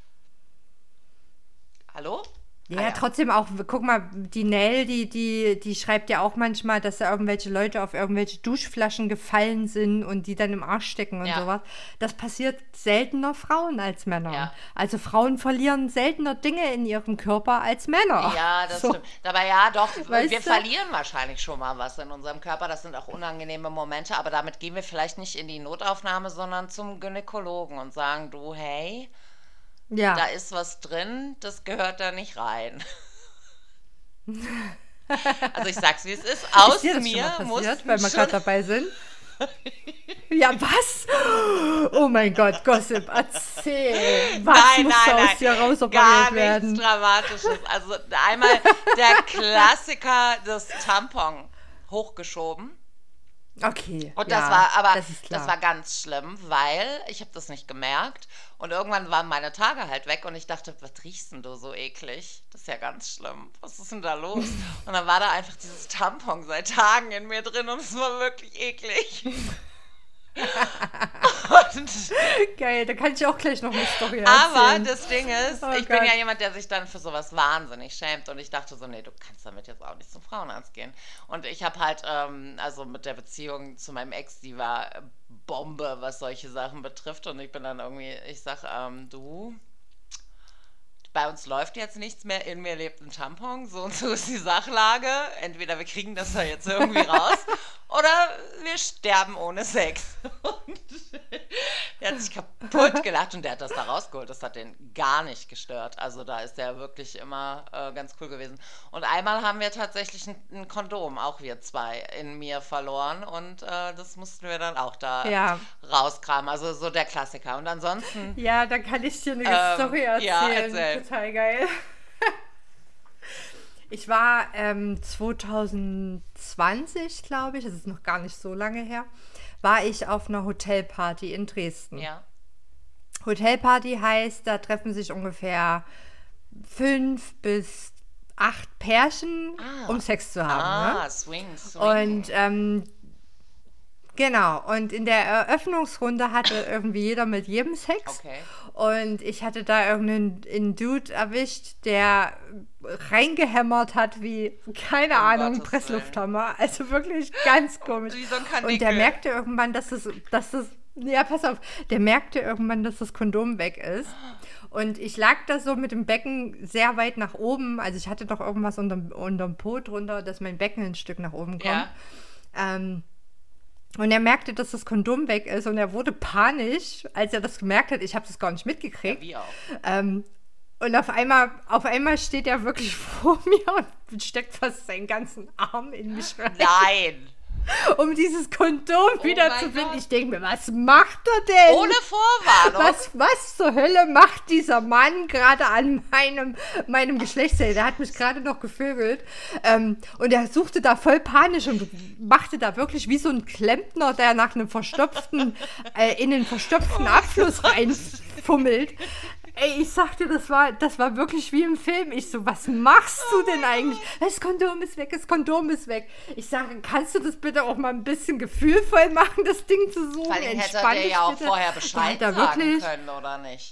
Hallo? Ja, Ah, ja. trotzdem auch, guck mal, die Nell, die schreibt ja auch manchmal, dass da irgendwelche Leute auf irgendwelche Duschflaschen gefallen sind und die dann im Arsch stecken und Ja. sowas. Das passiert seltener Frauen als Männern. Ja. Also Frauen verlieren seltener Dinge in ihrem Körper als Männer. Ja, das So. stimmt. Aber ja, doch, Weißt wir du? verlieren wahrscheinlich schon mal was in unserem Körper. Das sind auch unangenehme Momente, aber damit gehen wir vielleicht nicht in die Notaufnahme, sondern zum Gynäkologen und sagen, du, hey, Ja. da ist was drin, das gehört da nicht rein. Also ich sag's, wie es ist. Aus Ist dir das mir schon mal passiert, mussten weil wir schon... gerade dabei sind? Ja, was? Oh mein Gott, Gossip, erzähl. Was muss aus dir gar rausoperiert werden? nichts Dramatisches. Also einmal der Klassiker, das Tampon hochgeschoben. Okay. Und ja, das war aber, das ist klar. das war ganz schlimm, weil ich habe das nicht gemerkt und irgendwann waren meine Tage halt weg und ich dachte, was riechst denn du so eklig? Das ist ja ganz schlimm. Was ist denn da los? Und dann war da einfach dieses Tampon seit Tagen in mir drin und es war wirklich eklig. Und Geil, da kann ich auch gleich noch eine Story aber erzählen. das Ding ist, Oh ich bin Gott. ja jemand, der sich dann für sowas wahnsinnig schämt und ich dachte so, nee, du kannst damit jetzt auch nicht zum Frauenarzt gehen. Und ich habe halt, also mit der Beziehung zu meinem Ex, die war Bombe, was solche Sachen betrifft und ich bin dann irgendwie, ich sag, du, bei uns läuft jetzt nichts mehr, in mir lebt ein Tampon, so und so ist die Sachlage. Entweder wir kriegen das da jetzt irgendwie raus oder wir sterben ohne Sex. Und Der hat sich kaputt gelacht und der hat das da rausgeholt. Das hat den gar nicht gestört. Also da ist der wirklich immer ganz cool gewesen. Und einmal haben wir tatsächlich ein Kondom, auch wir zwei, in mir verloren. Und das mussten wir dann auch da Ja. rauskramen. Also so der Klassiker. Und ansonsten, Ja, da kann ich dir eine Story erzählen. ja, erzähl. Total geil. Ich war 2020, glaube ich, das ist noch gar nicht so lange her, war ich auf einer Hotelparty in Dresden. ja. Hotelparty heißt, da treffen sich ungefähr 5 bis 8 Pärchen, um Sex zu haben. Ne? Swing. Und genau, und in der Eröffnungsrunde hatte irgendwie jeder mit jedem Sex. Okay. Und ich hatte da irgendeinen Dude erwischt, der reingehämmert hat wie, keine Ahnung, Gottes Presslufthammer. Also wirklich ganz komisch. Wie so ein Und der Kanickel. merkte irgendwann, ja, pass auf, der merkte irgendwann, dass das Kondom weg ist. Und ich lag da so mit dem Becken sehr weit nach oben. Also ich hatte doch irgendwas unterm Po drunter, dass mein Becken ein Stück nach oben kommt. Ja. Und er merkte, dass das Kondom weg ist und er wurde panisch, als er das gemerkt hat. Ich habe das gar nicht mitgekriegt. Wie auch. Und auf einmal steht er wirklich vor mir und steckt fast seinen ganzen Arm in mich rein, Nein. um dieses Kondom wieder mein zu finden. Gott. Ich denke mir, was macht er denn? Ohne Vorwarnung. Was zur Hölle macht dieser Mann gerade an meinem Geschlechtsteil? Der hat mich gerade noch gevögelt. Und er suchte da voll panisch und machte da wirklich wie so ein Klempner, der nach einem verstopften, in den verstopften Abfluss reinfummelt. Ey, ich sagte, das war wirklich wie im Film. Ich so, was machst du denn eigentlich? Das Kondom ist weg, das Kondom ist weg. Ich sage, kannst du das bitte auch mal ein bisschen gefühlvoll machen, das Ding zu suchen? Vor allem hätte Entspann der dich ja auch bitte. vorher Da Bescheid hat er sagen wirklich, können, oder nicht?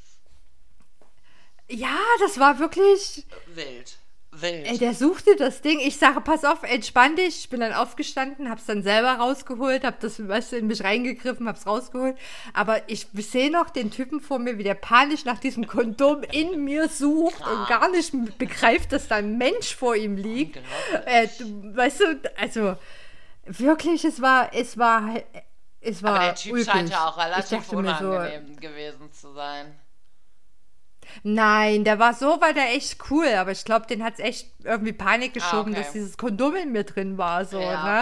ja, das war wirklich. Wild. Ey, der suchte das Ding. Ich sage, pass auf, entspann dich. Ich bin dann aufgestanden, hab's dann selber rausgeholt, hab das, weißt du, in mich reingegriffen, hab's rausgeholt. Aber ich sehe noch den Typen vor mir, wie der panisch nach diesem Kondom in mir sucht und gar nicht begreift, dass da ein Mensch vor ihm liegt. Weißt du, also wirklich, es war Aber der Typ ulkig. scheint ja auch Ich relativ dachte mir so, unangenehm gewesen zu sein. nein, der war so, war der echt cool, aber ich glaube, den hat es echt irgendwie Panik geschoben, okay. dass dieses Kondom in mir drin war, so, Ja, ne?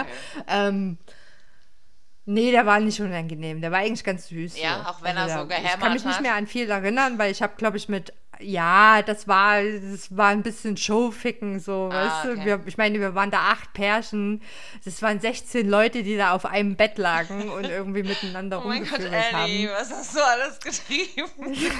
Nee, der war nicht unangenehm, der war eigentlich ganz süß. Ja, so. auch wenn er so Ich gehämmert kann mich nicht hat. mehr an viel erinnern, weil ich habe, glaube ich, ja, das war ein bisschen Showficken, so, weißt du? okay. Ich meine, wir waren da 8 Pärchen, das waren 16 Leute, die da auf einem Bett lagen und irgendwie miteinander Oh mein Gott, rumgevögelt Ellie, haben. was hast du alles getrieben?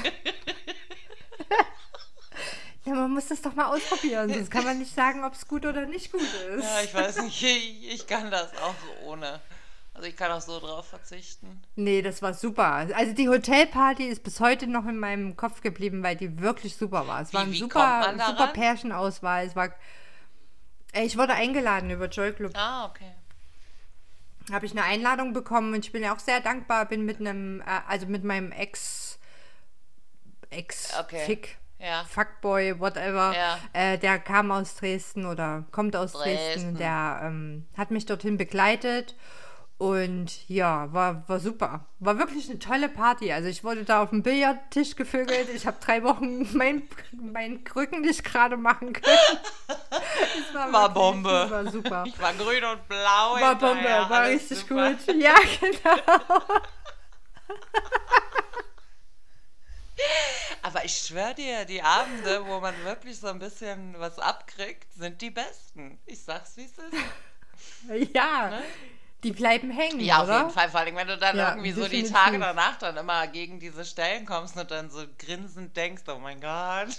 Ja, man muss das doch mal ausprobieren, sonst kann man nicht sagen, ob es gut oder nicht gut ist. Ja, ich weiß nicht, ich kann das auch so ohne. Also ich kann auch so drauf verzichten. Nee, das war super. Also die Hotelparty ist bis heute noch in meinem Kopf geblieben, weil die wirklich super war. Es war ein wie kommt super, man daran? super Pärchenauswahl. Ich wurde eingeladen über Joy Club. Ah, okay. Habe ich eine Einladung bekommen und ich bin ja auch sehr dankbar, bin mit meinem Okay. Fick, Ja. Fuckboy, whatever, Ja. der kam aus Dresden oder kommt aus Dresden. Der hat mich dorthin begleitet. Und ja, war super. War wirklich eine tolle Party. Also ich wurde da auf dem Billardtisch gevögelt. Ich habe 3 Wochen mein Krücken nicht gerade machen können. Es War Bombe. Das war super. Ich war grün und blau. War Bombe, hinterher, war alles richtig super. gut. Ja, genau. Aber ich schwöre dir, die Abende, wo man wirklich so ein bisschen was abkriegt, sind die besten. Ich sag's, wie es ist. Ja, Ne? die bleiben hängen, Ja, auf oder? jeden Fall. Vor allem, wenn du dann Ja, irgendwie so die definitiv. Tage danach dann immer gegen diese Stellen kommst und dann so grinsend denkst, oh mein Gott.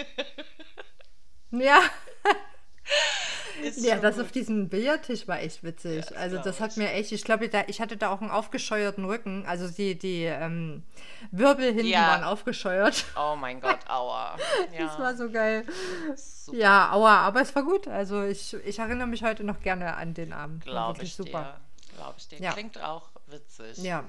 Ja. Ist Ja, schon das gut. auf diesem Billardtisch war echt witzig. Ja, Also glaub das hat ich. mir echt, ich glaube, ich hatte da auch einen aufgescheuerten Rücken. Also die Wirbel hinten Ja. waren aufgescheuert. Oh mein Gott, aua. Ja, Das war so geil. super, Ja, aua, aber es war gut. Also ich erinnere mich heute noch gerne an den Abend. War glaube wirklich ich super. dir. Glaube ich dir. Ja. Klingt auch witzig. Ja,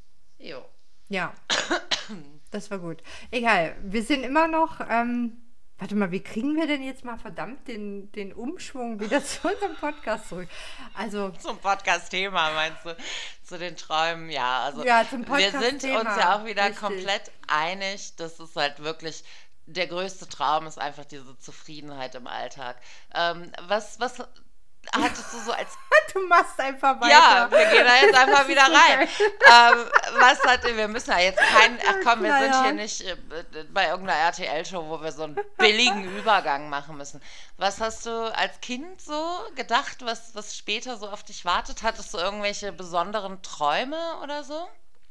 Jo. ja. Das war gut. Egal, wir sind immer noch Warte mal, wie kriegen wir denn jetzt mal verdammt den Umschwung wieder zu unserem Podcast zurück? Also, Zum Podcast-Thema meinst du? Zu den Träumen, ja. Also ja, zum wir sind uns ja Podcast-Thema. auch wieder Richtig. komplett einig, dass es halt wirklich der größte Traum ist einfach diese Zufriedenheit im Alltag. Was hattest du so als Du machst einfach ja, weiter. wir gehen da jetzt Das einfach wieder ist so rein. geil. Wir müssen ja jetzt keinen, ach komm, wir sind hier Naja. nicht bei irgendeiner RTL-Show, wo wir so einen billigen Übergang machen müssen. Was hast du als Kind so gedacht, was später so auf dich wartet? Hattest du irgendwelche besonderen Träume oder so?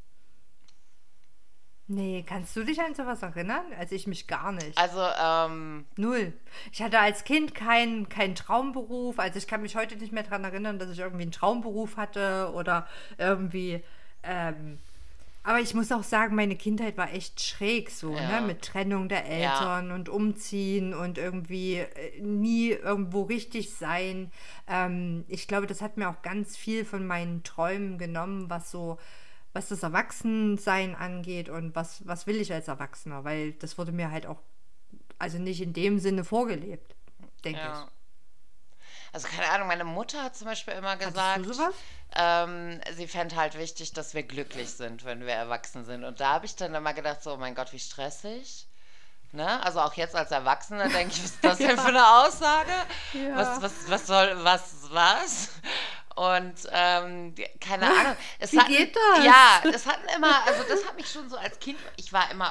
Nee, kannst du dich an sowas erinnern? Also ich mich gar nicht. Also, Null. Ich hatte als Kind keinen Traumberuf. Also ich kann mich heute nicht mehr daran erinnern, dass ich irgendwie einen Traumberuf hatte oder irgendwie. Aber ich muss auch sagen, meine Kindheit war echt schräg so, ne? ja, Mit Trennung der ja, Eltern und Umziehen und irgendwie nie irgendwo richtig sein. Ich glaube, das hat mir auch ganz viel von meinen Träumen genommen, was das Erwachsensein angeht und was will ich als Erwachsener, weil das wurde mir halt auch, also nicht in dem Sinne vorgelebt, denke ich. ja. Also keine Ahnung, meine Mutter hat zum Beispiel immer Hattest du gesagt, sowas? sie fände halt wichtig, dass wir glücklich sind, wenn wir erwachsen sind. Und da habe ich dann immer gedacht, so, oh mein Gott, wie stressig. Ne? Also auch jetzt als Erwachsener denke ich, was ist das denn für eine Aussage? Ja. Was soll, was? Und keine Ahnung. Wie geht Ja, das? es hatten immer, also das hat mich schon so als Kind, ich war immer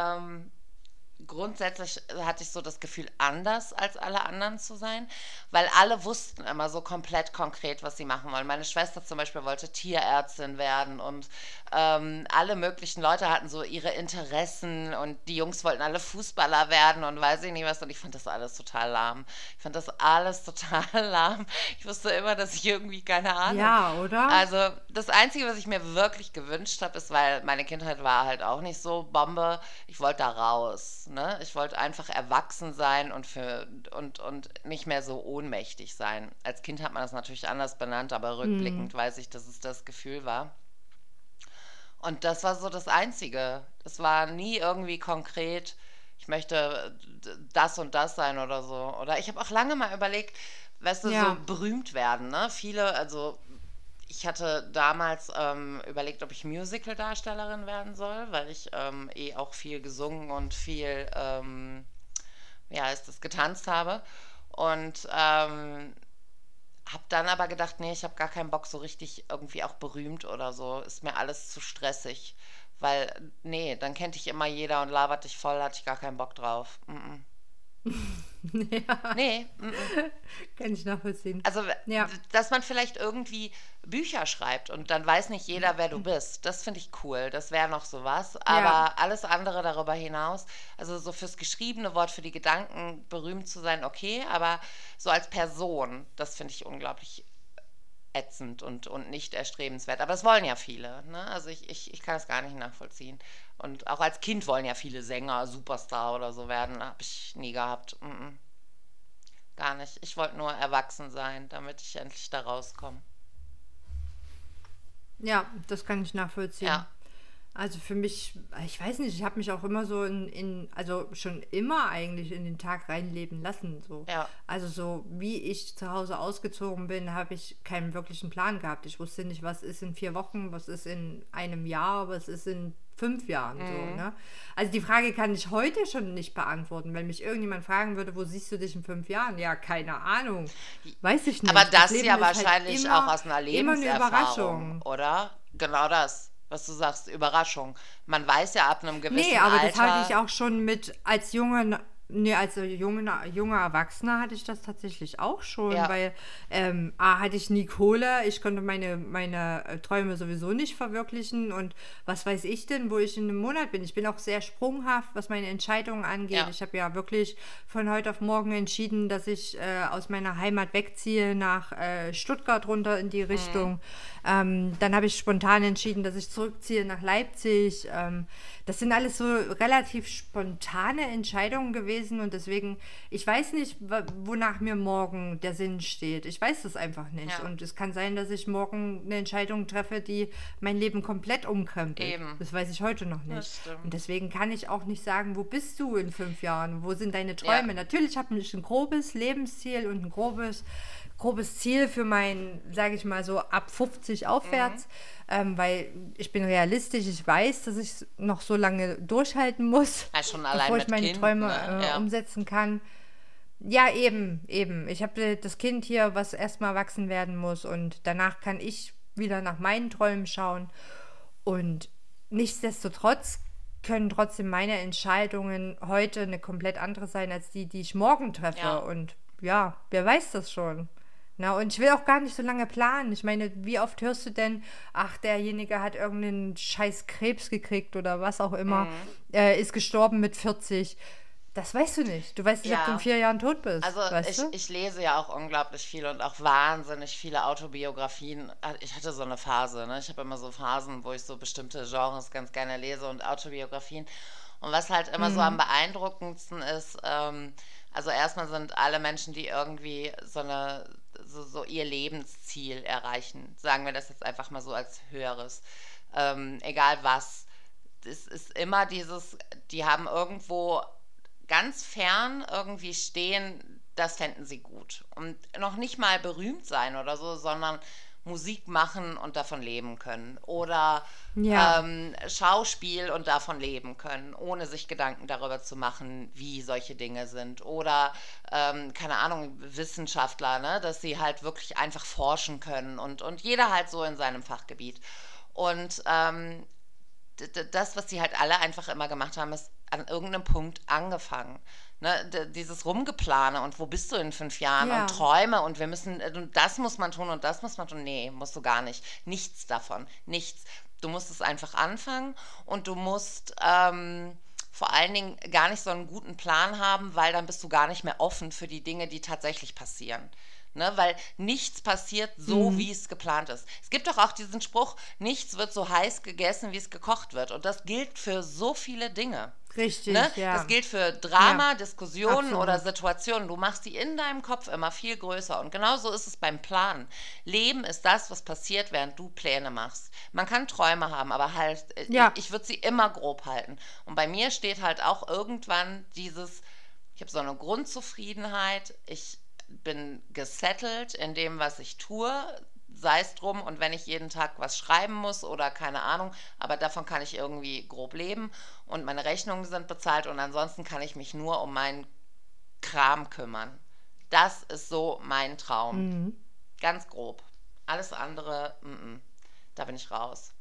grundsätzlich hatte ich so das Gefühl, anders als alle anderen zu sein, weil alle wussten immer so komplett konkret, was sie machen wollen. Meine Schwester zum Beispiel wollte Tierärztin werden und alle möglichen Leute hatten so ihre Interessen und die Jungs wollten alle Fußballer werden und weiß ich nicht was und ich fand das alles total lahm. Ich fand das alles total lahm. Ich wusste immer, dass ich irgendwie, keine Ahnung. Ja, oder? Also das Einzige, was ich mir wirklich gewünscht habe, ist, weil meine Kindheit war halt auch nicht so Bombe, ich wollte da raus. Ne? Ich wollte einfach erwachsen sein und nicht mehr so ohnmächtig sein. Als Kind hat man das natürlich anders benannt, aber Hm. rückblickend weiß ich, dass es das Gefühl war. Und das war so das Einzige. Es war nie irgendwie konkret, ich möchte das und das sein oder so. Oder ich habe auch lange mal überlegt, weißt du, so Ja. berühmt werden, ne? Viele, also ich hatte damals überlegt, ob ich Musical-Darstellerin werden soll, weil ich auch viel gesungen und viel, ja, ist das getanzt habe. Und habe dann aber gedacht, nee, ich habe gar keinen Bock so richtig irgendwie auch berühmt oder so. Ist mir alles zu stressig. Weil, nee, dann kennt dich immer jeder und labert dich voll, hatte ich gar keinen Bock drauf. Mm -mm. Ja, Nee, mm -mm. kann ich nachvollziehen. Also, Ja. dass man vielleicht irgendwie Bücher schreibt und dann weiß nicht jeder, wer du bist. Das finde ich cool. Das wäre noch sowas. Ja. Aber alles andere darüber hinaus, also so fürs geschriebene Wort, für die Gedanken berühmt zu sein, okay. Aber so als Person, das finde ich unglaublich ätzend und nicht erstrebenswert. Aber das wollen ja viele. Ne? Also ich kann das gar nicht nachvollziehen. Und auch als Kind wollen ja viele Sänger, Superstar oder so werden. Habe ich nie gehabt. Mm -mm. Gar nicht. Ich wollte nur erwachsen sein, damit ich endlich da rauskomme. Ja, das kann ich nachvollziehen. Ja, Also für mich, ich weiß nicht, ich habe mich auch immer so also schon immer eigentlich in den Tag reinleben lassen. So. ja. Also so wie ich zu Hause ausgezogen bin, habe ich keinen wirklichen Plan gehabt. Ich wusste nicht, was ist in 4 Wochen, was ist in einem Jahr, was ist in 5 Jahren so, Mhm. ne? Also die Frage kann ich heute schon nicht beantworten. Wenn mich irgendjemand fragen würde, wo siehst du dich in 5 Jahren? Ja, keine Ahnung. Weiß ich Aber nicht. Das das Leben ja ist halt wahrscheinlich auch aus einer immer eine Lebenserfahrung, Überraschung. oder? Genau das, was du sagst, Überraschung. Man weiß ja ab einem Nee, gewissen aber das hatte Alter, ich auch schon mit als junger Erwachsener hatte ich das tatsächlich auch schon, ja, weil A, hatte ich nie Kohle, ich konnte meine Träume sowieso nicht verwirklichen und was weiß ich denn, wo ich in einem Monat bin. Ich bin auch sehr sprunghaft, was meine Entscheidungen angeht. ja, Ich habe ja wirklich von heute auf morgen entschieden, dass ich aus meiner Heimat wegziehe nach Stuttgart runter in die mhm. Richtung. Dann habe ich spontan entschieden, dass ich zurückziehe nach Leipzig. Das sind alles so relativ spontane Entscheidungen gewesen, gewesen und deswegen, ich weiß nicht, wonach mir morgen der Sinn steht. Ich weiß das einfach nicht. Ja. Und es kann sein, dass ich morgen eine Entscheidung treffe, die mein Leben komplett umkrempelt. Eben. Das weiß ich heute noch nicht. Das stimmt. Und deswegen kann ich auch nicht sagen, wo bist du in 5 Jahren? Wo sind deine Träume? Natürlich habe ich ein grobes Lebensziel und ein grobes Ziel für mein, sage ich mal so, ab 50 aufwärts, weil ich bin realistisch, ich weiß, dass ich noch so lange durchhalten muss, Ja, schon allein bevor ich mit meine Kind, Träume ne? Ja. umsetzen kann. Ja, eben. Ich habe das Kind hier, was erstmal erwachsen werden muss und danach kann ich wieder nach meinen Träumen schauen und nichtsdestotrotz können trotzdem meine Entscheidungen heute eine komplett andere sein als die ich morgen treffe. Ja. Und ja, wer weiß das schon. Na, und ich will auch gar nicht so lange planen. Ich meine, wie oft hörst du denn, ach, derjenige hat irgendeinen scheiß Krebs gekriegt oder was auch immer, ist gestorben mit 40. Das weißt du nicht. Du weißt nicht, ob du in 4 Jahren tot bist. Also weißt du? ich lese ja auch unglaublich viel und auch wahnsinnig viele Autobiografien. Ich hatte so eine Phase, ne? Ich habe immer so Phasen, wo ich so bestimmte Genres ganz gerne lese und Autobiografien. Und was halt immer so am beeindruckendsten ist, also erstmal sind alle Menschen, die irgendwie so ihr Lebensziel erreichen, sagen wir das jetzt einfach mal so als höheres, egal was. Es ist immer die haben irgendwo ganz fern irgendwie stehen, das fänden sie gut. Und noch nicht mal berühmt sein oder so, sondern Musik machen und davon leben können. Oder Ja. Schauspiel und davon leben können, ohne sich Gedanken darüber zu machen, wie solche Dinge sind. Oder, keine Ahnung, Wissenschaftler, ne? Dass sie halt wirklich einfach forschen können und jeder halt so in seinem Fachgebiet. Und das, was sie halt alle einfach immer gemacht haben, ist an irgendeinem Punkt angefangen. Ne, dieses Rumgeplane und wo bist du in 5 Jahren Ja. und Träume und wir müssen, und das muss man tun und das muss man tun. Nee, musst du gar nicht. Nichts davon. Nichts. Du musst es einfach anfangen und du musst vor allen Dingen gar nicht so einen guten Plan haben, weil dann bist du gar nicht mehr offen für die Dinge, die tatsächlich passieren. Ne, weil nichts passiert so, wie es geplant ist. Es gibt doch auch diesen Spruch, nichts wird so heiß gegessen, wie es gekocht wird. Und das gilt für so viele Dinge. Richtig, Ne? ja. Das gilt für Drama, Ja, Diskussionen absolut. oder Situationen. Du machst die in deinem Kopf immer viel größer. Und genauso ist es beim Planen. Leben ist das, was passiert, während du Pläne machst. Man kann Träume haben, aber halt, Ja. ich würde sie immer grob halten. Und bei mir steht halt auch irgendwann ich habe so eine Grundzufriedenheit, ich bin gesettelt in dem, was ich tue, sei es drum, und wenn ich jeden Tag was schreiben muss oder keine Ahnung, aber davon kann ich irgendwie grob leben und meine Rechnungen sind bezahlt und ansonsten kann ich mich nur um meinen Kram kümmern. Das ist so mein Traum. Ganz grob. Alles andere, da bin ich raus.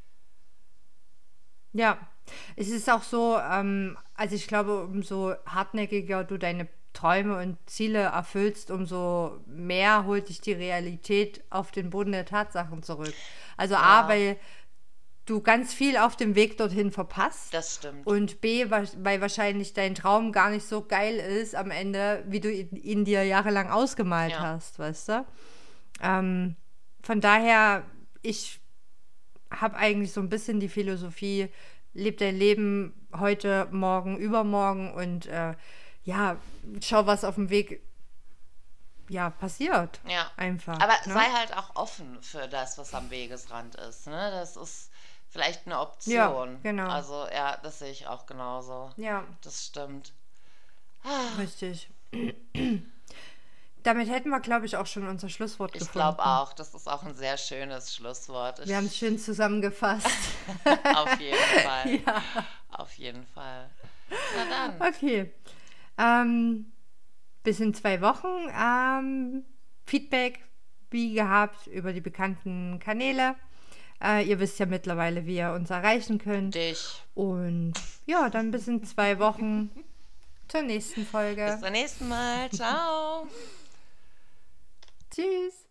Ja, es ist auch so, also ich glaube, umso hartnäckiger du deine Träume und Ziele erfüllst, umso mehr holt dich die Realität auf den Boden der Tatsachen zurück. Also A, weil du ganz viel auf dem Weg dorthin verpasst. Das stimmt. Und B, weil wahrscheinlich dein Traum gar nicht so geil ist am Ende, wie du ihn dir jahrelang ausgemalt hast, weißt du? Von daher, ich habe eigentlich so ein bisschen die Philosophie, leb dein Leben heute, morgen, übermorgen und schau, was auf dem Weg passiert. Ja. Einfach. Aber ne? sei halt auch offen für das, was am Wegesrand ist. Ne? Das ist vielleicht eine Option. Ja, genau. Also ja, das sehe ich auch genauso. Ja, Das stimmt. richtig. Damit hätten wir, glaube ich, auch schon unser Schlusswort Ich gefunden. glaube auch, das ist auch ein sehr schönes Schlusswort. Wir haben es schön zusammengefasst. Auf jeden Fall. Ja. Auf jeden Fall. Na dann. Okay. Bis in 2 Wochen. Feedback, wie gehabt, über die bekannten Kanäle. Ihr wisst ja mittlerweile, wie ihr uns erreichen könnt. Dich. Und ja, dann bis in 2 Wochen zur nächsten Folge. Bis zum nächsten Mal. Ciao. Tschüss.